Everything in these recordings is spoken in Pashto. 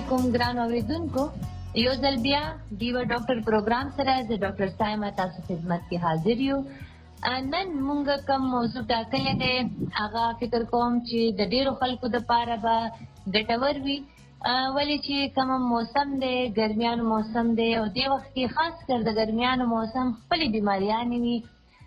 علیکم ګران اوریدونکو یو ځل بیا دیو ډاکټر پروګرام سره زه ډاکټر سایمه تاسو خدمت کې حاضر یو. نن مونږ کوم موضوع ټاکلی دی هغه فکر کوم چې د ډیرو خلکو دپاره به ګټور وي، ولې چې کوم موسم دی ګرمیانو موسم دی او دې وخت کې خاص کر د ګرمیانو موسم خپلې بیماریانې وي.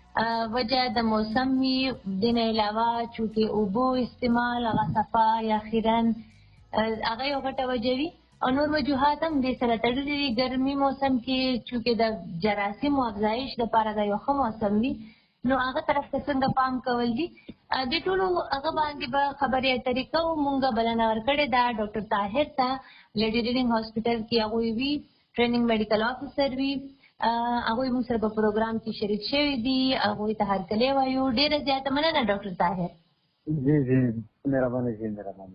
وجه د موسم وي، دې نه علاوه چونکې اوبو استعمال هغه صفا یا خیرن هغه یو غټه وجه وي او نور وجوهات هم دې سره تړلي دي. ګرمي موسم کې چونکې د جراثیمو افزایش دپاره دا یو ښه موسم وي، نو هغه طرف ته څنګه پام کول دي دې ټولو هغه باندې به خبرې اترې کوو. مونږ بلنه ورکړې ده ډاکټر طاهر ته، لیډي ریډینګ هاسپټل کې هغوی وي، ټریننګ میډیکل افیسر وي. هغوی موږ سره په پروګرام کې شریک شوي دي، هغوی ته هرکلی وایو. ډېره زیاته مننه ډاکټر طاهر. جی جی مهرباني جی مهرباني.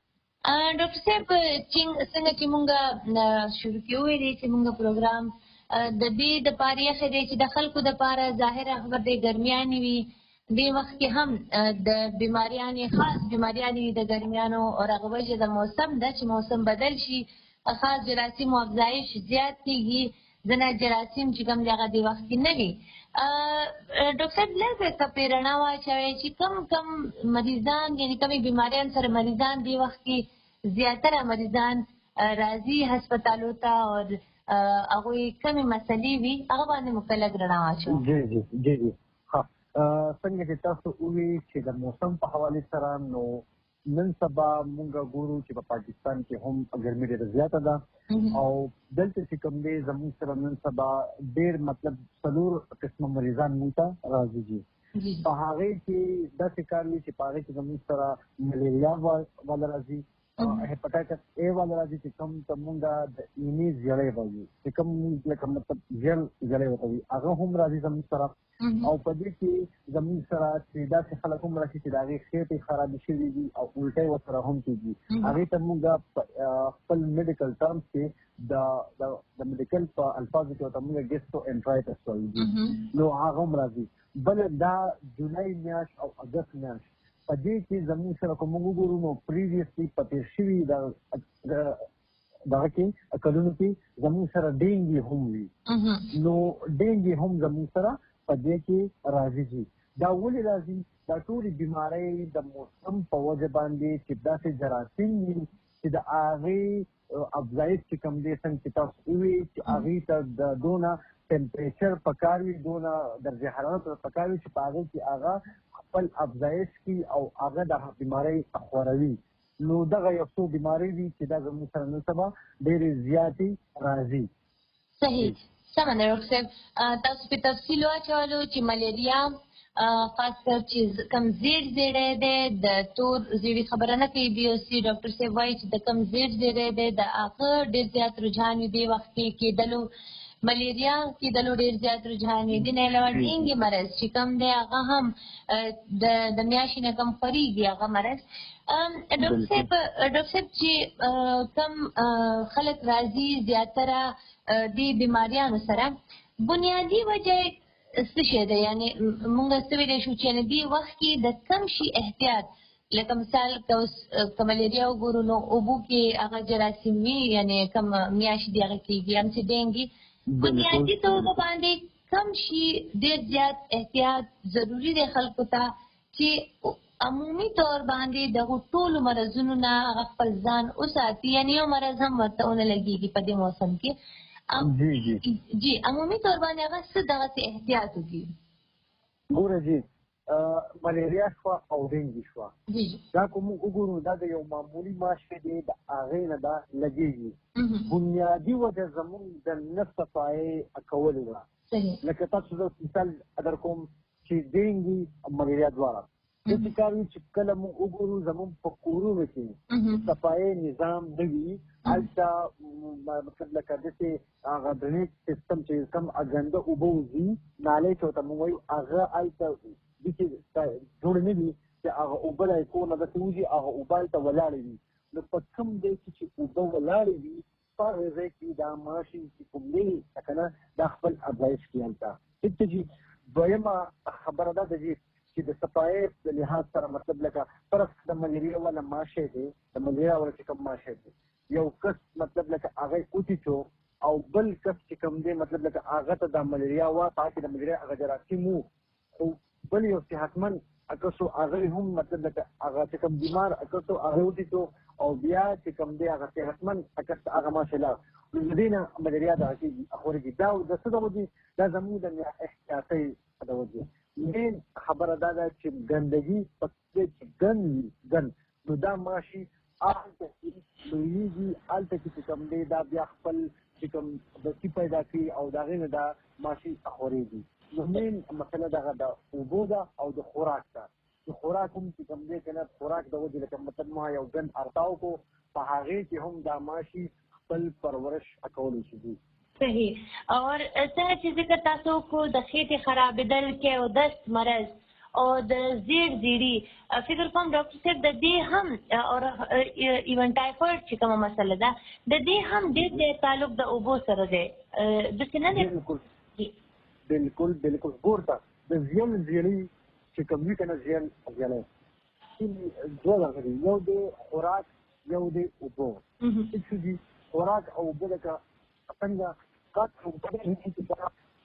ډاکټر صاحب څنګه چې مونږ شروع کې وویلې چې مونږ پروګرام د دې دپاره ایښی دی چې د خلکو دپاره ظاهره خبر دی ګرمیانې وي، دې وخت کې هم د بیماریانې خاص بیماریانې وي د ګرمیانو او هغه وجه د موسم ده چې موسم بدل شي، خاص جراثیمو افزایش زیات کېږي. ځینې جراثیم چې کوم دی هغه دې وخت کې نه وي. ډاکټر صاحب لږ که پرې رڼا واچوئ چې کم مریضان یعنې کومې بیماریانو سره مریضان دې وخت کې زیاتره مریضان راځي هسپتالو ته او هغوی کومې مسلې وي هغه باندې مو که لږ رڼا واچوئ. جی جی جی جی ښه، څنګه چې تاسو ووایي چې د موسم په حوالې سره نو نن سبا مونږ ګورو چې په پاکستان کې هم ګرمي ډېره زیاته ده او دلته چې کوم دی زموږ سره نن سبا ډېر مطلب 4 قسمه مریضان مونږ ته راځي دي. په هغې کې داسې کار وي چې په هغې کې زموږ سره ملیریا والا راځي، هیپاټایټس اے والا راځي چې کوم ته مونږ د اینې زیړی وایو چې کوم لکه مطلب زیړی ورته وي هغه هم راځي زموږ سره. او په دې کې زموږ سره چې داسې خلک هم راشي چې د هغې خېټې خرابې شوي دي او الټۍ ورسره هم کېږي، هغې ته مونږ خپل میډیکل ټرمز کې د میډیکل په الفاظو کې ورته مونږ ګیسټرو انټرایټس وایو دي، نو هغه هم راځي. بل دا جولای میاشت او اګست میاشت په دې کې زموږ سره که مونږ وګورو نو پریویسلی په تېر شوي دغه کې کلونو کې زموږ سره ډینګي هم وي، نو ډینګي هم زموږ سره په دې کې راځي دي. دا ولې راځي؟ دا ټولې بیمارۍ د موسم په وجه باندې چې داسې جراثیم وي چې د هغې افزایش چې کوم دی څنګه چې تاسو ووایي چې هغې ته د دونه ټمپریچر پکار وي، دونه درجه حرارت پکار وي چې په هغې کې هغه خپل افزایش کړي او هغه د بیمارۍ خوروي. نو دغه یو څو بیمارۍ دي چې دا زموږ سره نن سبا ډېرې زیاتې راځي. صحیح، سمه ده ډاکټر صاحب. تاسو په تفصیل واچولو چې ملیریا خاص کر چې کم زیړ زیړی دی د تور زیړي خبره نه کوي، بي او سي ډاکټر صاحب وایي چې د کم زیړ زیړی دی د هغه ډېر زیات رجحان وي دې وخت کې کېدلو، ملیریا کېدلو ډېر زیات رجحان وي. دې نه علاوه ډینګي مرض چې کوم دی هغه هم د میاشتې نه کم خورېږي هغه مرض. ډاکټر صاحب چې کم خلک راځي زیاتره دې بیماریانو سره بنیادي وجه څه شی دی؟ یعنې مونږ څه ویلی شو چې دې وخت کې د کم شي احتیاط، لکه مثال که ملیریا وګورو نو اوبو کې هغه جراثیم وي، یعنې کم میاشتې دې هغه کېږي هم چې ډینګي، بنیادي توګه باندې کم شي ډېر زیات احتیاط ضروري دی خلکو ته چې عمومي طور باندې دغو ټولو مرضونو نه هغه خپل ځان وساتي، یعنې یو مرض هم ورته ونه لګېږي په دې موسم کې. جی عمومي طور باندې هغه څه دغسې احتیاط وکړي؟ ګوره جی ملیریا شوه او ډینګي شوه، دا که موږ وګورو دا د یو معمولي ماشي دی د هغې نه دا لګېږي. بنیادي وجه زموږ د نه صفایۍ کولو ده. لکه تاسو زه مثال در کوم چې ډینګي ملیریا دواړه داسې کار وي چې کله موږ وګورو زموږ په کورونو کې صفایۍ نظام نه وي، هلته مطلب لکه داسې هغه ډرینیج سیستم چې کوم ګنده اوبه وځي نالۍ چې ورته موږ وایو هغه هلته داسې جوړ نه وي چې هغه اوبه له کور نه داسې وځي هغه اوبه هلته ولاړې وي. نو په کوم ځای کې چې اوبه ولاړې وي په هغه ځای کې دا ماشي چې کوم دی که نه دا خپل افزایش کړي هلته. ټیک ده جي. دویمه خبره دا ده جي چې د صفایۍ د لحاظ سره مطلب لکه فرض د ملیریا والا ماشی دی، د ملیریا والا چې کوم ماشی دی یو کس مطلب لکه هغه اوټیټو او بل کس چې کوم دی مطلب لکه هغه ته د ملیریا وا تاکي د ملیریا هغه جراثیم خو بل یو صحتمن اکسو هغه هم مطلب لکه هغه چې کوم بیمار اکسو هغه اوټیټو او بیا چې کوم دی هغه صحتمن اکس هغه ماشاءالله دینه ملیریا د اخوري دا د څه د ودی دا زموږ د احتیاطي د ودی مين خبره دا ده چې ګندګي پکې چې ګن نو دا ماشي آلته لویږي آلته چې کوم دی دا بیا خپل چې کوم د سی پیدا کوي او دا غینه دا ماشي اخوريږي نو مين مسله دا د اوبو دا او د خوراک دا د خوراک هم چې کوم دی کنه خوراک د ودی لکه مطلب ما یو ګن ارتاو کو په هغه کې هم دا ماشي خپل پرورش اکول شي. صحیح. اور څنګه چې ذکر تاسو کو د خېټې خرابېدل کې او دست مرض او د زیړ زیړي فکر کوم ډاکټر صاحب د دې هم او ایون ټایفاید چې کومه مسله ده د دې هم د تعلق د اوبو سره دی د څه نه دی. بالکل ګورته د زیړ زیړي چې کوم وی کنه زیړ زیړي دوه راغلي یو د خوراک یو د اوبو چې دي خوراک او اوبو لکه څنګه کات او په دې کې چې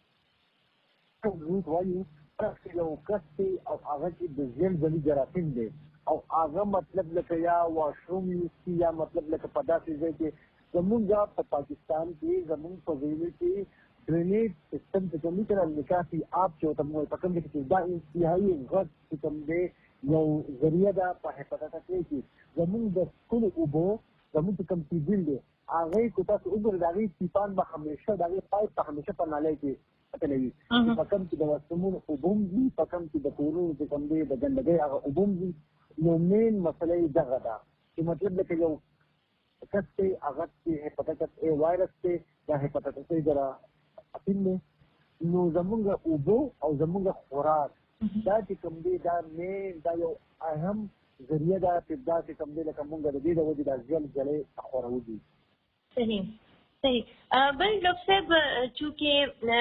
روت وایي چې یو کسي او هغه چې د زیل ځلي جراثیم دی او هغه مطلب لکه یا واشروم یوسي یا مطلب لکه په داسې ځای کې زمونږ په پاکستان کې زمونږ په ځای کې ډرینیج سیستم چې کومې کړه نکاسي آپ چې ته مو په کوم کې دا انتهایی غټ چې کوم دی یو ذریعہ ده په حفاظت کې زمونږ د ټول اوبو زمونږ کوم تیل دی هغه کو تاسو وګورئ دا غي سیپان به همیشه دا غي پایپ په همیشه په نالۍ کې اتلوي په کوم چې د وسمون وبوم دي په کوم چې د کورونو چې کوم دی د ګندګۍ هغه وبوم دي نو مین مسله دغه ده چې مطلب لکه یو کسته هغه چې هپاتایتس ا وایرس ته یا هپاتایتس ا درا اپین نو زمونږ اوبو او زمونږ خوراک دا چې کوم دی دا مین دا یو اهم ذریعہ دا چې دا چې کوم دی لکه مونږ د دې د وجې د ځل ځلې خورو دي. صحیح. بل ډاکټر صاحب چونکه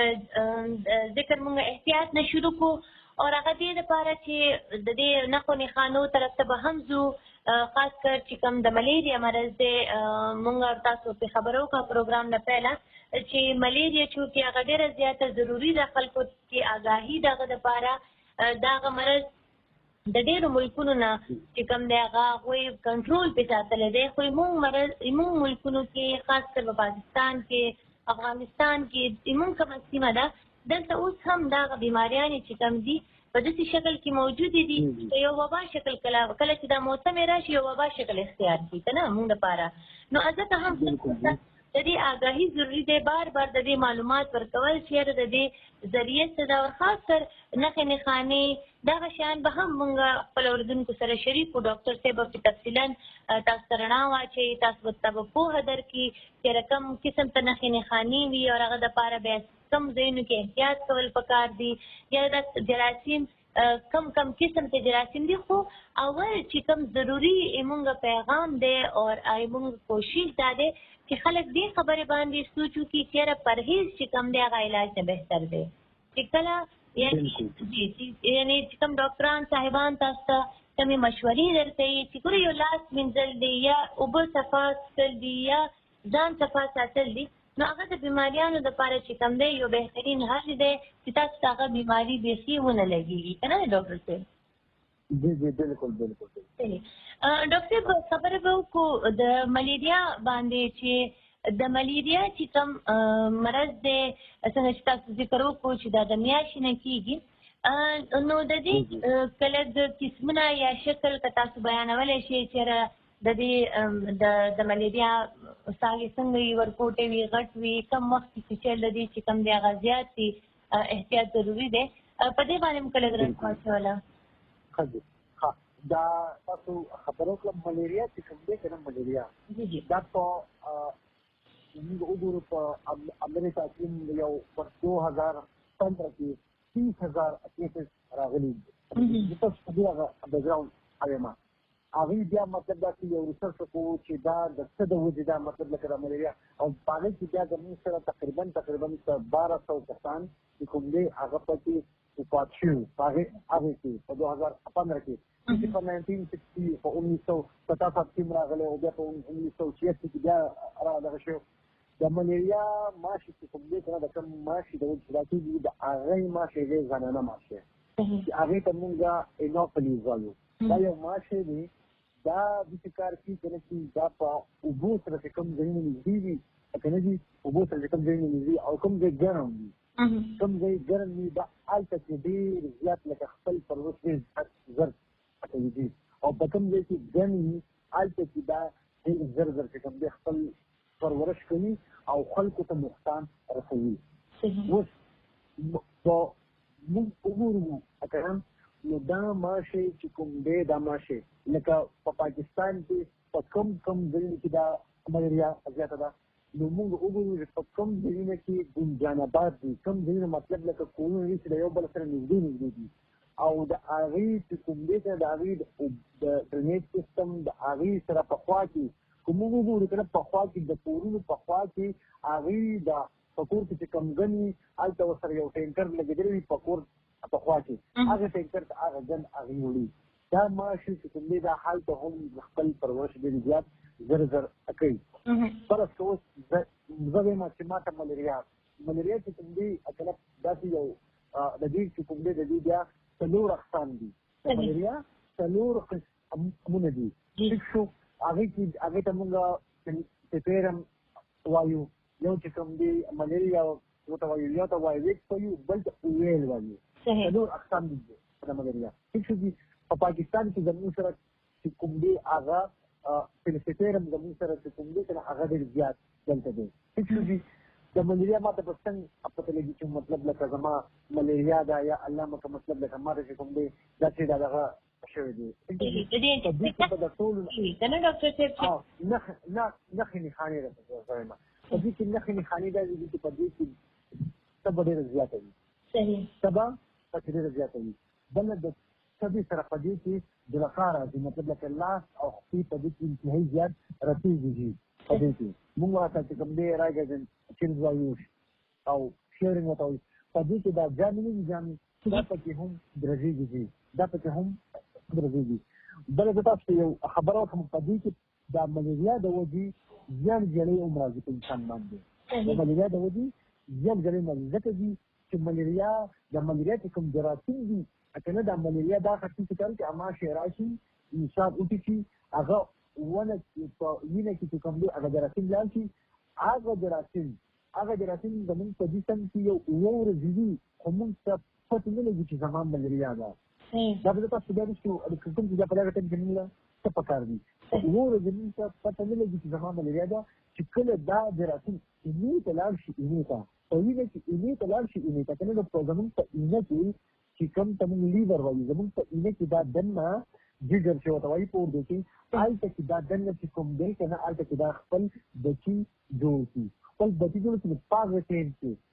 ذکر مونږ احتیاط نه شروع کو او هغه دې لپاره چې د دې نقو نښانو طرف ته به هم ځو خاص کر چې کوم د ملیریا مرض دی مونږ تاسو په خبرو کا پروګرام نه پہلا چې ملیریا چونکه هغه ډیره زیاته ضروری ده خلکو کې آگاهی دغه لپاره دغه مرض د ډېرو ملکونو نه چې کوم دی هغه هغوی کنټرول پې ساتلی دی خو زموږ ملکونو کې خاص کر په پاکستان کې افغانستان کې زموږ کومه سیمه ده دلته اوس هم دغه بیماریانې چې کوم دي په داسې شکل کې موجودې دي په یو وبا شکل کله چې دا موسم راشي یو وبا شکل اختیار کړي که نه موږ دپاره نو ځکه هم د دې آگاهي ضروري دی بار بار د دې معلومات ورکول چېرې د دې ذریعې څه ده او خاص کر نښې نښانې دغه شیان به هم موږ خپل اورېدونکو سره شریک کړو ډاکټر صاحب به تفصیلا تاسو ته رڼا واچوي تاسو ته به پوهه درکړي چېرې کوم قسم ته نښې نښانې وي او هغه دپاره بیا کوم ځایونو کې احتیاط کول پکار دي یا د جراثیم کم قسم ته جراثیم دي خو اول چې کوم ضروري موږ پیغام دی او موږ کوشش دا دی چې خلک دې خبرې باندې سوچ وکړي چېرې پرهیز چې کوم دی هغه علاج نه بهتر دی چې کله یعنې چې کوم ډاکټران صاحبان تاسو ته کومې مشورې درکوي چې ګوره یو لاس مینځل دی یا اوبه صفا څښل دي یا ځان صفا ساتل دي نو هغه د بیماریانو دپاره چې کوم دی یو بهترین حل دی چې تاسو ته هغه بیماري بیخي ونه لګېږي که نه ډاکټر صاحب. جی بالکل ډاکټر صاحب خبره به وکړو د ملیریا باندې چې د ملیریا چې کوم مرض دی څنګه چې تاسو ذکر وکړو چې دا د میاشتې نه کېږي نو د دې کله د قسمونه یا شکل که تاسو بیانولی شئ چېرې د دې د ملیریا ساګې څنګه وي ورکوټې وي غټ وي کم وخت کې چې د دې چې کوم دی هغه زیات وي احتیاط ضروري دی په دې باندې مو کله ګرځ واچوله. دا تاسو خبرو کړم ملیریا چې کوم دی که نه ملیریا دا په موږ وګورو په امریکا کې یو په 2015 کې 30,000 کیسز راغلي دي تاسو په دې هغه بیکګراوند اړیما هغه بیا مطلب دا چې یو ریسرچ کوو چې دا د څه د وجې دا مطلب لکه د ملیریا او په هغې کې بیا زموږ سره تقریبا 1200 کسان چې کوم دی هغه پکې وفات شوي په هغې کې په 2015 کې چې په 1960 په 1957 کې راغلی او بیا په 1986 کې بیا راغلی شو د ملیریا ماشي چې کوم دی کنه د کوم ماشي د وجه راکېږي د هغې ماشي دی زنانه ماشي چې هغې ته مونږ انوفلیز وایو دا یو ماشي دی دا داسې کار کوي کنه چې دا په اوبو سره چې کوم ځایونه نږدې وي کنه دي اوبو سره چې کوم ځایونه نږدې او کوم ځای ګرم وي کوم ځای ګرم وي دا هلته کې ډېر زیات لکه خپل پرورش ډېر زر کوي او په کوم ځای کې ګرم وي هلته کې دا ډېر زر زر چې کوم دی خپل پرورش کوي او خلکو ته نقصان رسوي اوس موږ وګورو اکرم نو دا ماشه چې کوم دی دا ماشه لکه په پاکستان کې په کم ځایونو کې دا ملیریا زیاته ده نو موږ وګورو چې په کوم ځایونو کې ګنجان آباد دي کوم ځایونه مطلب لکه کورونه دي چې د یو بل سره نږدې دي او د هغې چې کوم دی د هغې د ډرینیج سیستم د هغې سره په خوا کې که موږ وګورو که نه په خوا کې د کورونو په خوا کې هغې د په کور کې چې کمګن وي هلته ورسره یو ټینکر لګېدلی وي په کور په خوا کې هغه ټینکر ته هغه ګن هغې وړي دا ماشي چې کوم دی دا هلته هم خپل پرورش ډېر زیات زر زر کوي فرض که اوس زه وایم چې ما ته ملیریا چې کوم دی اصلا داسې یو د دې چې کوم دی د دې بیا څلور اقسام دي د ملیریا څلور قسمونه دي ټیک شو هغې ته مونږ سپیرم وایو یو چې کوم دی ملیریا ورته وایو یو ته وایویک وایو بل ته اویل وایو څلور اقسام دي د ملیریا ټیک شو دي په پاکستان کې زموږ سره چې کوم دی هغه سپیرم زموږ سره چې کوم دی که نه هغه ډېر زیات دلته دی ټیک شو دي د ملیریا ما ته په څنګه پته لګي چې مطلب لکه زما ملیریا ده یا الله مکه مطلب لکه ما ته چې کوم دی داسې دا دغه شوی دی کنه ډاکټر صاحب نښې نښانې راته وایم په دې کې نښې نښانې دا دي چې په دې کې تبه ډېره زیاته وي تبه پکې ډېره زیاته وي بله د تبې سره په دې کې دلقا راځي مطلب لکه لاس او خپې په دې کې انتهایي زیات رسېږي په دې کې موږ ورته چې کوم دی راګرځن چلز وایو او شیرینګ ورته وایي په دې کې دا جامې نه دي جامې دا پکې هم درځېږي دا پکې هم درځېږي بله زه تاسو ته یو خبره وکړم په دې کې دا ملیریا د وجې زیان ګړی هم راځي په انسان باندې د ملیریا د وجې زیان ګړی هم راځي ځکه دي چې ملیریا د ملیریا چې کوم جراثیم دي که نه دا ملیریا دا خطي چې کال چې اما شی راشي انسان وټي هغه ونه په وینه کې چې کوم دی هغه جراثیم لاړ شي هغه جراثیم زموږ په جسم کې یو اووه ورځې دي خو موږ ته پته نه لګي چې زما ملیریا ده دا به تاسو بیا وشو کوم چې دا په دغه ټیم کې نه څه پکار دي اووه ورځې موږ ته پته نه لګي چې زما ملیریا ده چې کله دا جراثیم اینې ته لاړ شي اینې ته په وینه کې اینې ته لاړ شي اینې ته که نه په زموږ په اینه کې چې کوم ته موږ لیور وایو زموږ په اینه کې دا دننه جګر چې ورته وایي په اردو کې هلته کې دا دننه چې کوم دی که نه هلته کې دا خپل بچي جوړ کړي خپل بچي جوړ کړي په هغه ټایم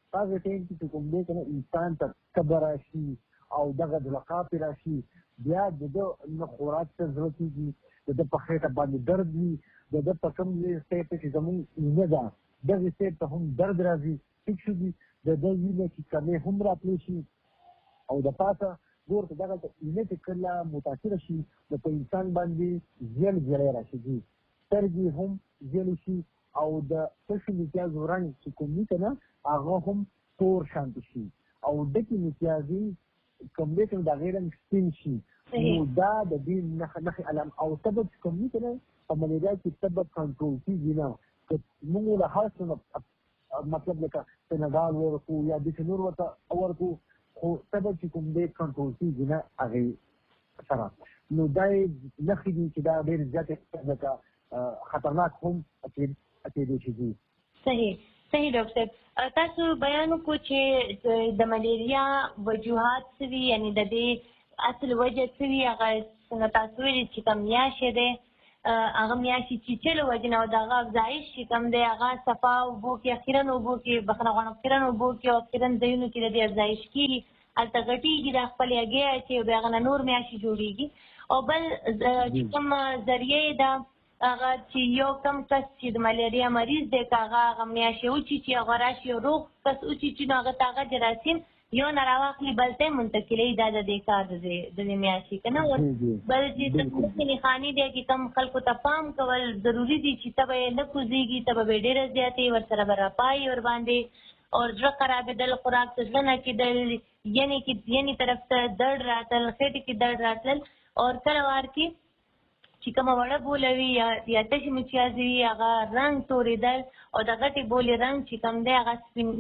کې چې کوم دی که نه انسان ته تبه راشي او دغه دلقا پرې راشي بیا د ده نه خوراک ته زړه کېږي د ده په خېټه باندې درد وي د ده په کوم سیب ته چې زموږ اینه ده دغې سیب ته هم درد راځي ټیک شو دي د ده وینه کې کمې هم راتلی شي او د پاسه ګور ته دغه اینه چې کله متاثره شي نو په انسان باندې زیړ ګړی راشي سترګې هم زیړې شي او د تشو متیازو رنګ چې کوم وي که نه هغه هم تور شانتې شي او ډکې متیازې کوم دی که د هغې رنګ سپین شي نو دا د دې نښې علام او تبه چې کوم وي که نه په ملیریا کې تبه کنټرول کېږي نه که موږ له هر څه مطلب لکه پیناډال ورکړو یا داسې نور ورته ورکړو خو تبه چې کوم دی کنټرول کېږي نه هغې سره نو دا یې نښې دي چې دا ډېرې زیاتې لکه خطرناک هم کېدای شي دي صحیح ډاکټر صاحب تاسو بیان وکړو چې د ملیریا وجوهات څه وي یعنې د دې اصل وجه څه وي هغه څنګه تاسو ویلي چې کوم میاشتې دی هغه میاشتې چیچلو وجې نه او د هغه افزایش چې کوم دی هغه صفا اوبو کې اخیرا اوبو کې بخښنه غواړم اخیرا اوبو کې او اخیرا ځایونو کې د دې افزایش کېږي هلته غټېږي د خپلې هګۍ اچوي او بیا هغه نه نور میاشتې جوړېږي او بل چې کوم ذریعه ده هغه چې یو کم کس چې د ملیریا مریض دی که هغه میاشتې وچیچي هغه راشي یو روغ کس وچیچي نو هغه ته هغه جراثیم یو نه راواخلي بل ته منتقلوي دا د دې کار د دې میاشتې که نه بل چې نښې نښانې دی چې کوم خلکو ته پام کول ضروري دي چې ته به یې نه کوزېږي ته به ډېره زیاتې ورسره به راپایي ورباندې او زړه خرابېدل خوراک ته زړه نه کېدل ینې طرف ته درد راتل خېټې کې درد راتلل او کله وار کې چې کومه وړه بوله وي یا تشې مچیازې وي هغه رنګ تورېدل او د غټې بولې رنګ چې کوم دی هغه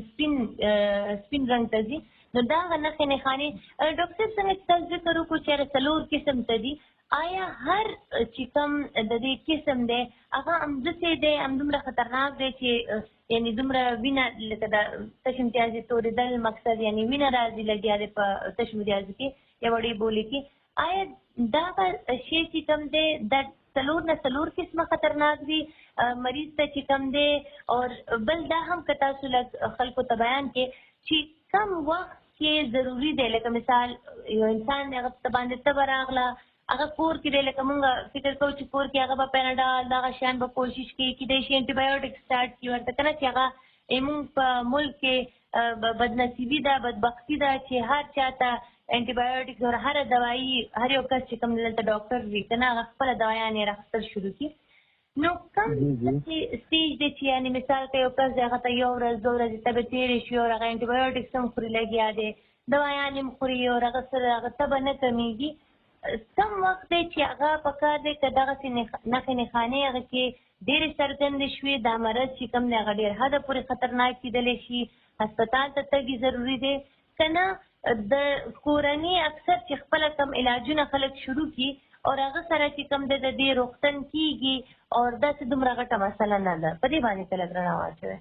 سپین رنګ ته ځي نو دا هغه نښې نښانې ډاکټر صاحب څنګه چې تاسو ذکر وکړو چې 4 قسم ته دي آیا هر چې کوم د دې قسم دی هغه همداسې دی همدومره خطرناک دی چې یعنې دومره وینه لکه د تشې متیازې تورېدل مقصد یعنې وینه راځي لګیا دی په تشې متیازې کې یا وړې بولې کې آیا دا شی چې کوم دی دا 4 قسمه خطرناک دي مریض ته چې کوم دی او بل دا هم که تاسو خلکو ته بیان کې چې کم وخت کې ضروري دی لکه مثال یو انسان دی هغه ته باندې تبه راغله هغه کور کې دی لکه مونږ فکر کوو چې کور کې هغه به پیناډال دغه شیان به کوشش کوي کیدای شي انټي بایوټیک سټارټ کړي ورته که نه چې هغه زموږ په ملک کې بدنصیبي ده بدبختي ده چې هر چا ته انټي بایوټیک او هر دوايي هر یو کس چې کوم دلته ډاکټر وي که نه هغه خپله دوايانې راخیستل شروع کړي نو کم سټیج دی چې یعنې مثال که یو کس دی هغه ته 1 ورځ 2 ورځې تبه تېرې شي او هغه انټي بایوټیکس هم خوري لګیا دی دوايانې هم خوري او هغه سره هغه تبه نه کمیږي کم وخت دی چې هغه پکار دی که دغسې نښې نښانې هغه کې ډېرې څرګندې شوې دا مرض چې کوم دی هغه ډېر حده پورې خطرناک کېدلی شي هسپتال ته تګ ضروري دی که نه د کورني اکثر چې خپله کم علاجونه خلک شروع کړي او هغه سره چې کوم دی د دې روغتن کېږي او داسې دومره غټه مسله نه ده په دې باندې ته لږ رڼا واچوئ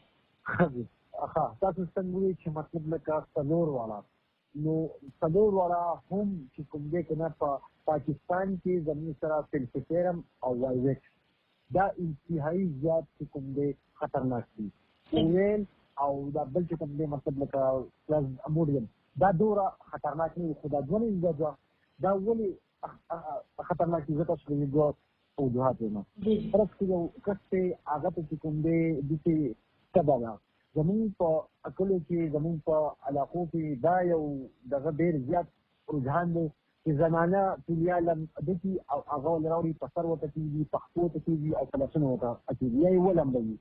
ښه تاسو څنګه وایي چې مطلب لکه 4 واړه نو 4 واړه هم چې کوم دی که نه په پاکستان کې زموږ سره فلسفیرم او وایویکس دا انتهایي زیات چې کوم دی خطرناک دي اویل او دا بل چې کوم دی مطلب لکه پلازموډیم دا دوره خطرناک نه وي خو دا دوه نه دا ولې خطرناک دي ځکه چې دوه وجوهات دي فرض کړئ یو کس دی هغه ته چې کوم دی داسې تبه ده زموږ په کلیو کې زموږ په علاقو کې دا یو دغه ډېر زیات رجحان دی چې زنانه تولیا لمدکي او هغه ولې راوړي په سر ورته کېږي په خپو ته کېږي او په لاسونو ورته اچېږي یا یې ولمبوي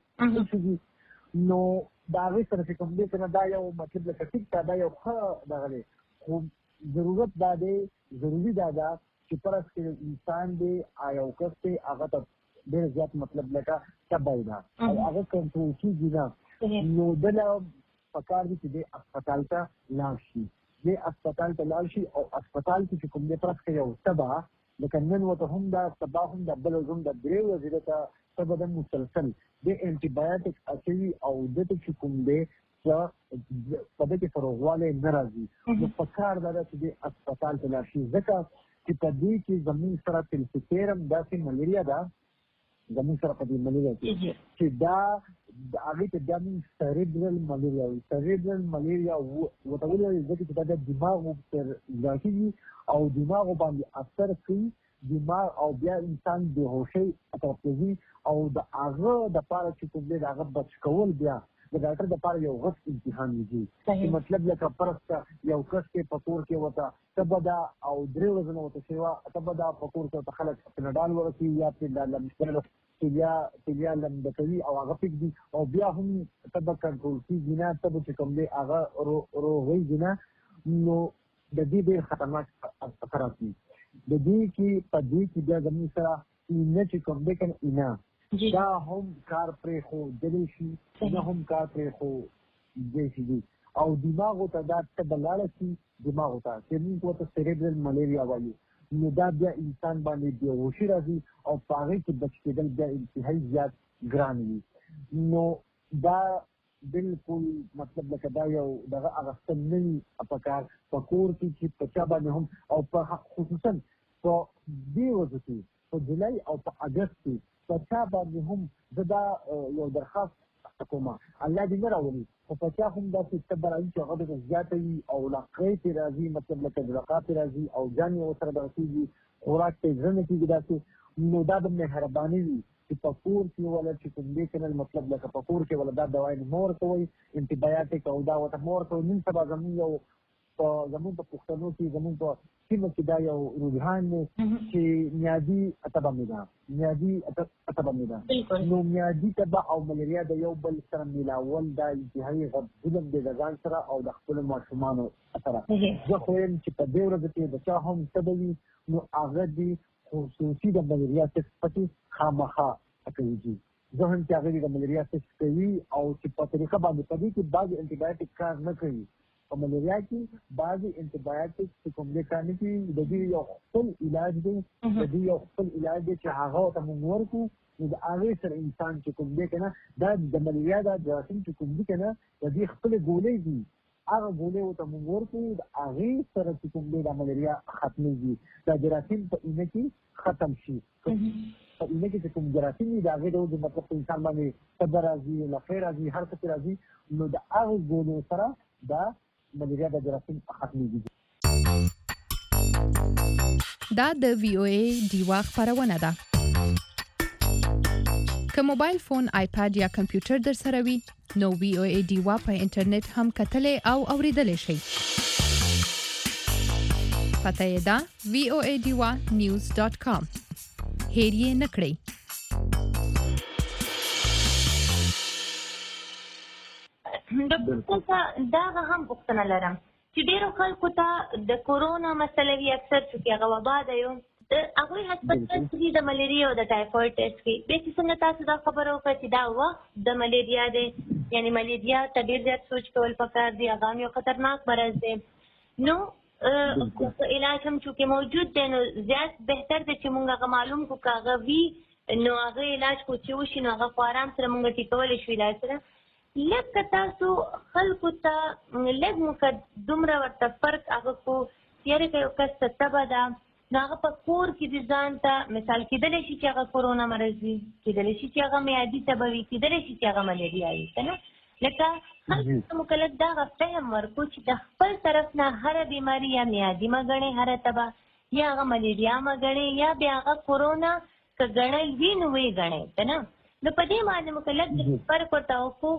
نو د هغې سره چې کوم دی که نه دا یو مطلب لکه ټیک ته دا یو ښه دغه دی خو ضرورت دا دی ضروري دا ده چې فرض کړې انسان دی یو کس دی هغه ته ډېر زیات مطلب لکه تبه ده او هغه کنټرول کېږي نه نو دله پکار دي چې دی اسپتال ته لاړ شي دی اسپتال ته لاړ شي او اسپتال کې چې کوم دی فرض کړې یو تبه لکه نن ورته هم دا سبا هم دا بله ورځ هم دا 3 ورځې دته تبه ده مسلسل دی انټي بایوټیک اچوي او دته چې کوم دی په دې کې فروغوالی نه راځي نو پکار دا ده چې دی اسپتال ته لاړ شي ځکه چې په دې کې زموږ سره فلسفیرم داسې ملیریا ده زموږ سره په دې ملیریا کې چې دا هغې ته بیا موږ سریبرل ملیریا وایي سریبرل ملیریا ورته ولې وایي ځکه چې دا د دماغو پر اجرا کېږي او دماغو باندې اثر کوي دماغ او بیا انسان بېهوشۍ طرف ته ځي او د هغه دپاره چې کوم دی د هغه بچ کول بیا د ډاکټر دپاره یو غټ امتحان وي چې مطلب لکه فرض ته یو کس کې په کور کې ورته تبه ده او 3 ورځې نه ورته شوه تبه ده په کور کې ورته خلک پیناډال ورکوي یا تیلیا لمده کوي او هغه پرېږدي او بیا هم تبه کنټرول کېږي نه تبه چې کوم دی هغه روغېږي نه نو د دې ډېر خطرناک اثرات دي د دې کې په دې کې بیا زموږ سره اینه چې کوم دی که نه اینه دا هم کار پرېښودلی شي نه هم کار پرېښودی شي او دماغو ته دا تبه لاړه شي دماغو ته چې موږ ورته سریبرل ملیریا وایو نو دا بیا انسان باندې بېهوشي راځي او په هغې کې بچ کېدل بیا انتهایي زیات ګران وي نو دا بالکل مطلب لکه دا یو دغه اخیستل نه وي په کار په کور کې چې په چا باندې هم او په خصوصا په دې ورځو کې په جولای او په اګست کې په چا باندې هم زه دا یو درخواست کوم الله دې نه راولي خو په چا هم داسې تبه راځي چې هغه ډېره زیاته وي او لقۍ ترې راځي مطلب لکه زړقا ترې راځي او جان یې ورسره دغه کېږي خوراک ته یې زړه نه کېږي داسې نو دا د مهرباني وي چې په کور کې ولا چې کوم دی که نه مطلب لکه په کور کې ولا دا دوايي مه ورکوئ انټي بایوټیک او دا ورته مه ورکوئ نن سبا زموږ یو په زموږ په پښتنو کې زموږ په سیمه کې دا یو رجحان دی چې میادي اتبه مې ده نو میادي تبه او ملیریا د یو بل سره میلاول دا انتهایي ظلم دی د ځان سره او د خپلو ماشومانو سره زه خو یم چې په دې ورځ کې د چا هم تبه وي نو هغه دې خصوصي د ملیریا ټسټ پکې خامخا کوي زه هم چې هغه د ملیریا ټسټ کوي او چې په طریقه باندې په دې کې بعضې انټي بایوټیک کار نه کوي په ملیریا کې بعضې انټي بایوټیک چې کوم دې کار نه کوي د دې یو خپل علاج دی چې هغه ورته موږ ورکړو نو د هغې سره انسان چې کوم دی که نه دا د ملیریا دا جراثیم چې کوم دي که نه د دې خپلې ګولۍ دي هغه ګولۍ ورته موږ ورکړو د هغې سره چې کوم دی دا ملیریا ختمېږي دا جراثیم په اینه کې ختم شي په اینه کې چې کوم جراثیم دي د هغې د وجې مطلب په انسان باندې تبه راځي لفې راځي هر څه راځي نو د هغې ګولۍ سره دا ملیریا د جراثیم ختمېږي. دا د VOA ډیوا خبرونه ده. که موبایل فون، آیپاد یا کمپیوټر در سره وي نو VOA ډیوا په انټرنیټ هم کتلی او اوریدلی شئ. پته یې ده voadiwa.news.com. هیر یې نه کړئ. دا هم پوښتنه لرم چې ډېرو خلکو ته د کورونا مسله وي اکثر چې هغه وبا ده یو د هغوی هسپتال کې د ملیریا او د ټایفاید ټسټ کوي بیا چې څنګه تاسو دا خبره وکړه چې دا وخت د ملیریا دی یعنې ملیریا ته ډېر زیات سوچ کول پکار دی هغه هم یو خطرناک مرض دی نو علاج هم چونکې موجود دی نو زیات بهتر دی چې موږ هغه معلوم کړو که هغه وي نو هغه علاج کو چې وشي نو هغه خو آرام سره موږ ټیکولی شو علاج سره لږ که تاسو خلکو ته لږ موږ دومره ورته فرق هغه کو یاره که یو کس ته تبه ده نو هغه په کور کې د ځان ته مثال کېدلی شي چې هغه کورونا مرض وي کېدلی شي چې هغه میادي تبه وي کېدلی شي چې هغه ملیریا وي که نه لکه خلکو ته موږ لږ دا هغه فهم ورکړو چې د خپل طرف نه هره بیماري یا میادي مه ګڼئ هره تبه یا هغه ملیریا مه ګڼئ یا بیا هغه کورونا که ګڼل وي نو ویې ګڼئ که نه نو په دې باندې موږ لږ فرق ورته وکړو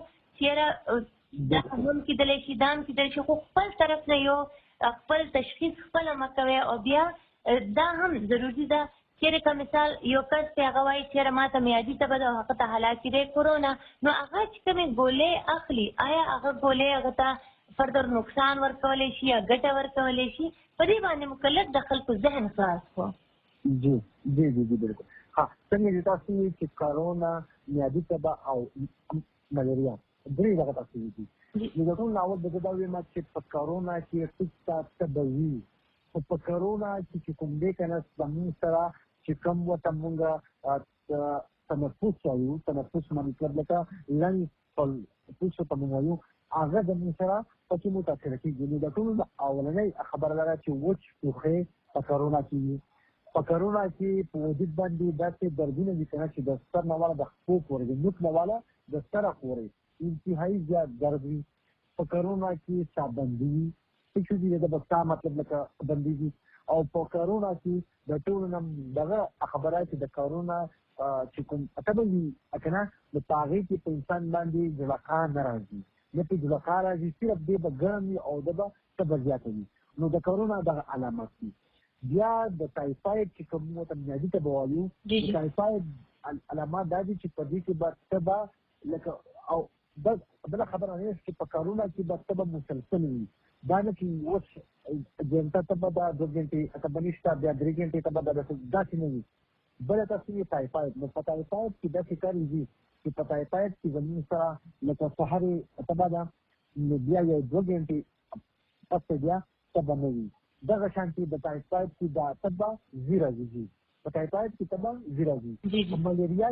چې دا هم کېدلی شي دا هم کېدلی شي خو خپل طرف نه یو خپل تشخیص خپله مه کوئ او بیا دا هم ضروري ده چېرې که مثال یو کس دی هغه وایي چېرې ما ته میادي تبه ده او هغه ته حالات دی کورونا نو هغه چې کومې ګولۍ اخلي آیا هغه ګولۍ هغه ته فردر نقصان ورکولی شي یا ګټه ورکولی شي په دې باندې مکلف د خلکو ذهن خلاص کړو. جی بالکل ها څنګه چې تاسو وایئ چې کورونا میادي تبه او ملیریا درې دغه تاسو وایي نو د ټول ناول د دا وایم چې په کورونا کې ټیک تبه وي خو په کورونا چې کوم دی که نه زموږ سره چې کوم ورته مونږ تنفس وایو تنفس مطلب لکه لنګ پوسو ته مونږ وایو هغه زموږ سره پکې متاثره کېږي نو د ټول اولنۍ خبره دا ده چې وچ ټوخی په کورونا کې وي په کورونا کې په وجود باندې داسې دردونه دي که نه چې د سر نه واله د خپو پورې د نوک نه واله د سره پورې انتهایي زیات درد وي په کورونا کې ساه بندي وي څه دي د بسا مطلب لکه بندېږي او په کورونا کې د ټولو نه دغه خبره چې د کورونا چې کوم تبه وي که نه نو په هغې کې په انسان باندې زړهکار نه راځي نه پرې زړهکار راځي صرف دی به ګرم وي او ده به تبه زیاته وي نو د کورونا دغه علامات دي بیا د ټایفاید چې کوم ورته میادي تبه وایو د ټایفاید علامات دا دي چې په دې کې به تبه لکه او بله خبره نه چې په کورونا کې به تبه مسلسل وي دا نه چې اوس ګنټه تبه ده 2 ګنټې تبه نشته بیا 3 ګنټې تبه ده داسې نه وي بله تاسو وایي ټایفاید نو په ټایفاید کې داسې کار وي چې په ټایفاید کې زموږ سره لکه سحر تبه ده نو بیا یو 2 ګنټې پس بیا تبه نه وي دغه شانتي د ټایفاید کې دا تبه زیره وي په ټایفاید کې تبه زیره وي په ملیریا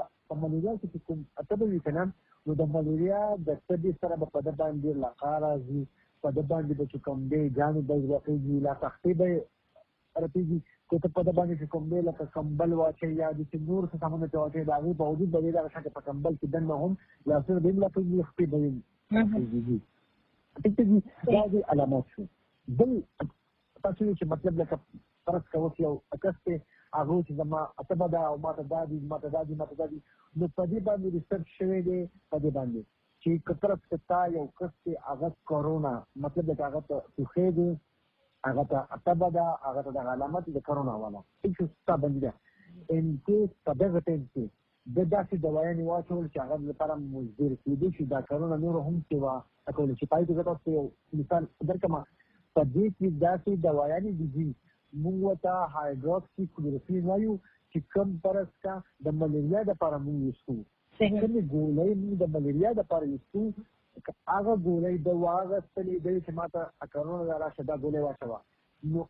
کې کوم تبه وي که نه نو د ملیریا د تبې سره به په ده باندې لقا راځي په ده باندې به چې کوم دی جامې به ورقېږي لا تختې به رپېږي که ته په ده باندې چې کوم دی لکه کمبل واچوي یا داسې نور څه سامانونه چې واچوي د هغې باوجود به دې دغه شانې په کمبل کې دننه هم لاسونه به یې لپېږي خپې به یې رپېږي ټیک ته دي دا دې علامات شو بل تاسو وایئ چې مطلب لکه فرض که اوس یو کس دی هغه چې زما تبه ده او ماته دا دي نو په دې باندې ریسرچ شوی دی په دې باندې چې کترس کتا یو کس کې هغه کورونا مطلب دا هغه ته خو دی هغه ته اتبدا هغه ته د علامات د کورونا والا هیڅ څه باندې ان کې سبب ته د داسې دوايانې واچول چې هغه لپاره مضر کېدی شي دا کارونه نور هم سیوا کولی شي. پای ته تاسو یو مثال درکړم په دې کې داسې دوايانې دي موږ ورته هایدروکسي کلوروکوین وایو چې کوم پرسکا د ملیریا لپاره موږ یوسو. کومې ګولۍ موږ د ملیریا لپاره یوسو هغه ګولۍ د واغستلې دی چې ماته کرونا راشه دا ګولۍ واچوه نو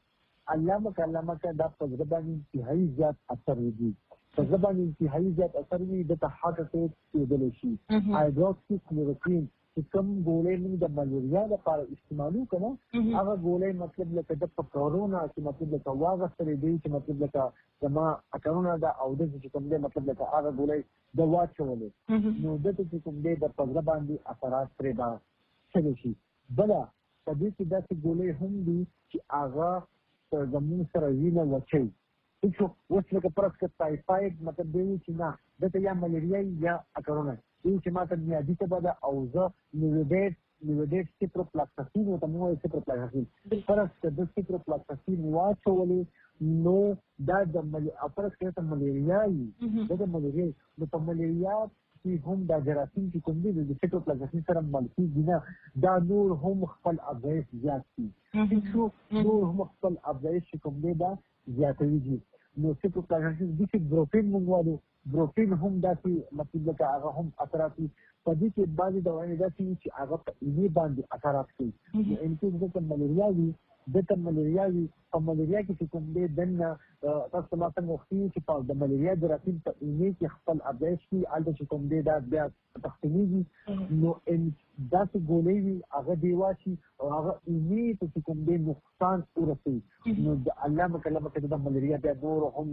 علامه دا په زړه باندې انتهایي زیات اثر وکړي. په زړه باندې انتهایي زیات اثر وي د هارټ اټیک کېدلی شي. هایدروکسي کلوروکوین چې کوم ګولۍ موږ د ملیریا لپاره استعمالو که نه هغه ګولۍ مطلب لکه د په کرونا چې مطلب لکه واغستلی دی چې مطلب لکه زما کرونا ده او داسې چې کوم دی مطلب لکه هغه ګولۍ د واچولې نو دته چې کوم دی د په زړه باندې اثرات پرې به څه شي. بله په دې کې داسې ګولۍ هم دي چې هغه زموږ سره وینه وچوي. اوس لکه پرس که ټایفاید مطلب دی چې نه دته یا ملیریا یا کرونا دی چې ماته میادي تبه ده او زه نیوډیټ سیپروفلاکساسین ورته موږ وایو سیپروفلاکساسین پرس که د سیپروفلاکساسین واچولې نو دا د پرس که ته ملیریا وي دا د ملیریا نو په ملیریا کې هم دا جراثیم چې کوم دي د سیپروفلاکساسین سره مل کېږي نه دا نور هم خپل افزایش زیات کړي نور هم خپل افزایش چې کوم دی دا زیاتوي. نو سیپروفلاکساسین دي چې بروفین موږ وایو بروفین هم داسې مطلب لکه هغه هم اثرات کوي. په دې کې بعضې دوايانې داسې وي چې هغه په اینې باندې اثرات کوي. نو انکې دلته ملیریا وي دلته ملیریا وي په ملیریا کې چې کوم دی دننه تاسو ما څنګه وختي چې په د ملیریا جراثیم په اینې کې خپل افزایش کوي هلته چې کوم دی دا بیا تقسیمیږي نو داسې ګولۍ وي هغه دی واچي او هغه اینې ته چې کوم دی نقصان ورسوي نو د الله مکلمه کې د ملیریا بیا نور هم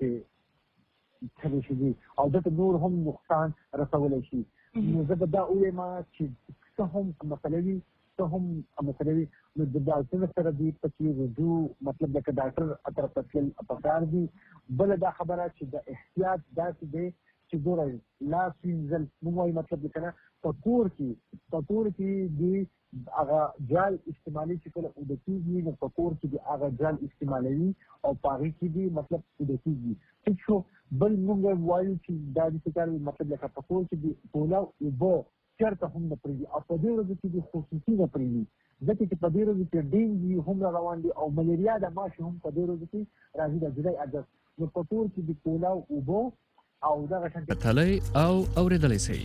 زیاتې څه شي دي او دته نور هم نقصان رسولی شي. نو زه به دا ووایم چې څه هم مسله وي څه هم مسله وي نو د ډاکټر سره دي پکې رجوع مطلب لکه ډاکټر طرف ته تلل پکار دي. بله دا خبره چې د احتیاط داسې دی چې ګوره لاس وینځل موږ وایو مطلب دی که نه په کور کې دي هغه جال استعمالي چې کله اوده کېږي نو په کور کې دي هغه جال استعمالوي او په هغې کې دي مطلب اوده کېږي. ټیک شو. بل موږ وایو چې دا داسې کار وي مطلب لکه په کور کې دي پوله اوبه چېرته هم نه پرېږدي او په دې ورځو کې دي خصوصي نه پرېږدي ځکه چې په دې ورځو کې ډینګي هم روان دي او ملیریا د ماشي هم په دې ورځو کې راځي د جولای اګست نو په کور کې دي پوله اوبه او دغه شانتې تلی او اورېدلی سئ.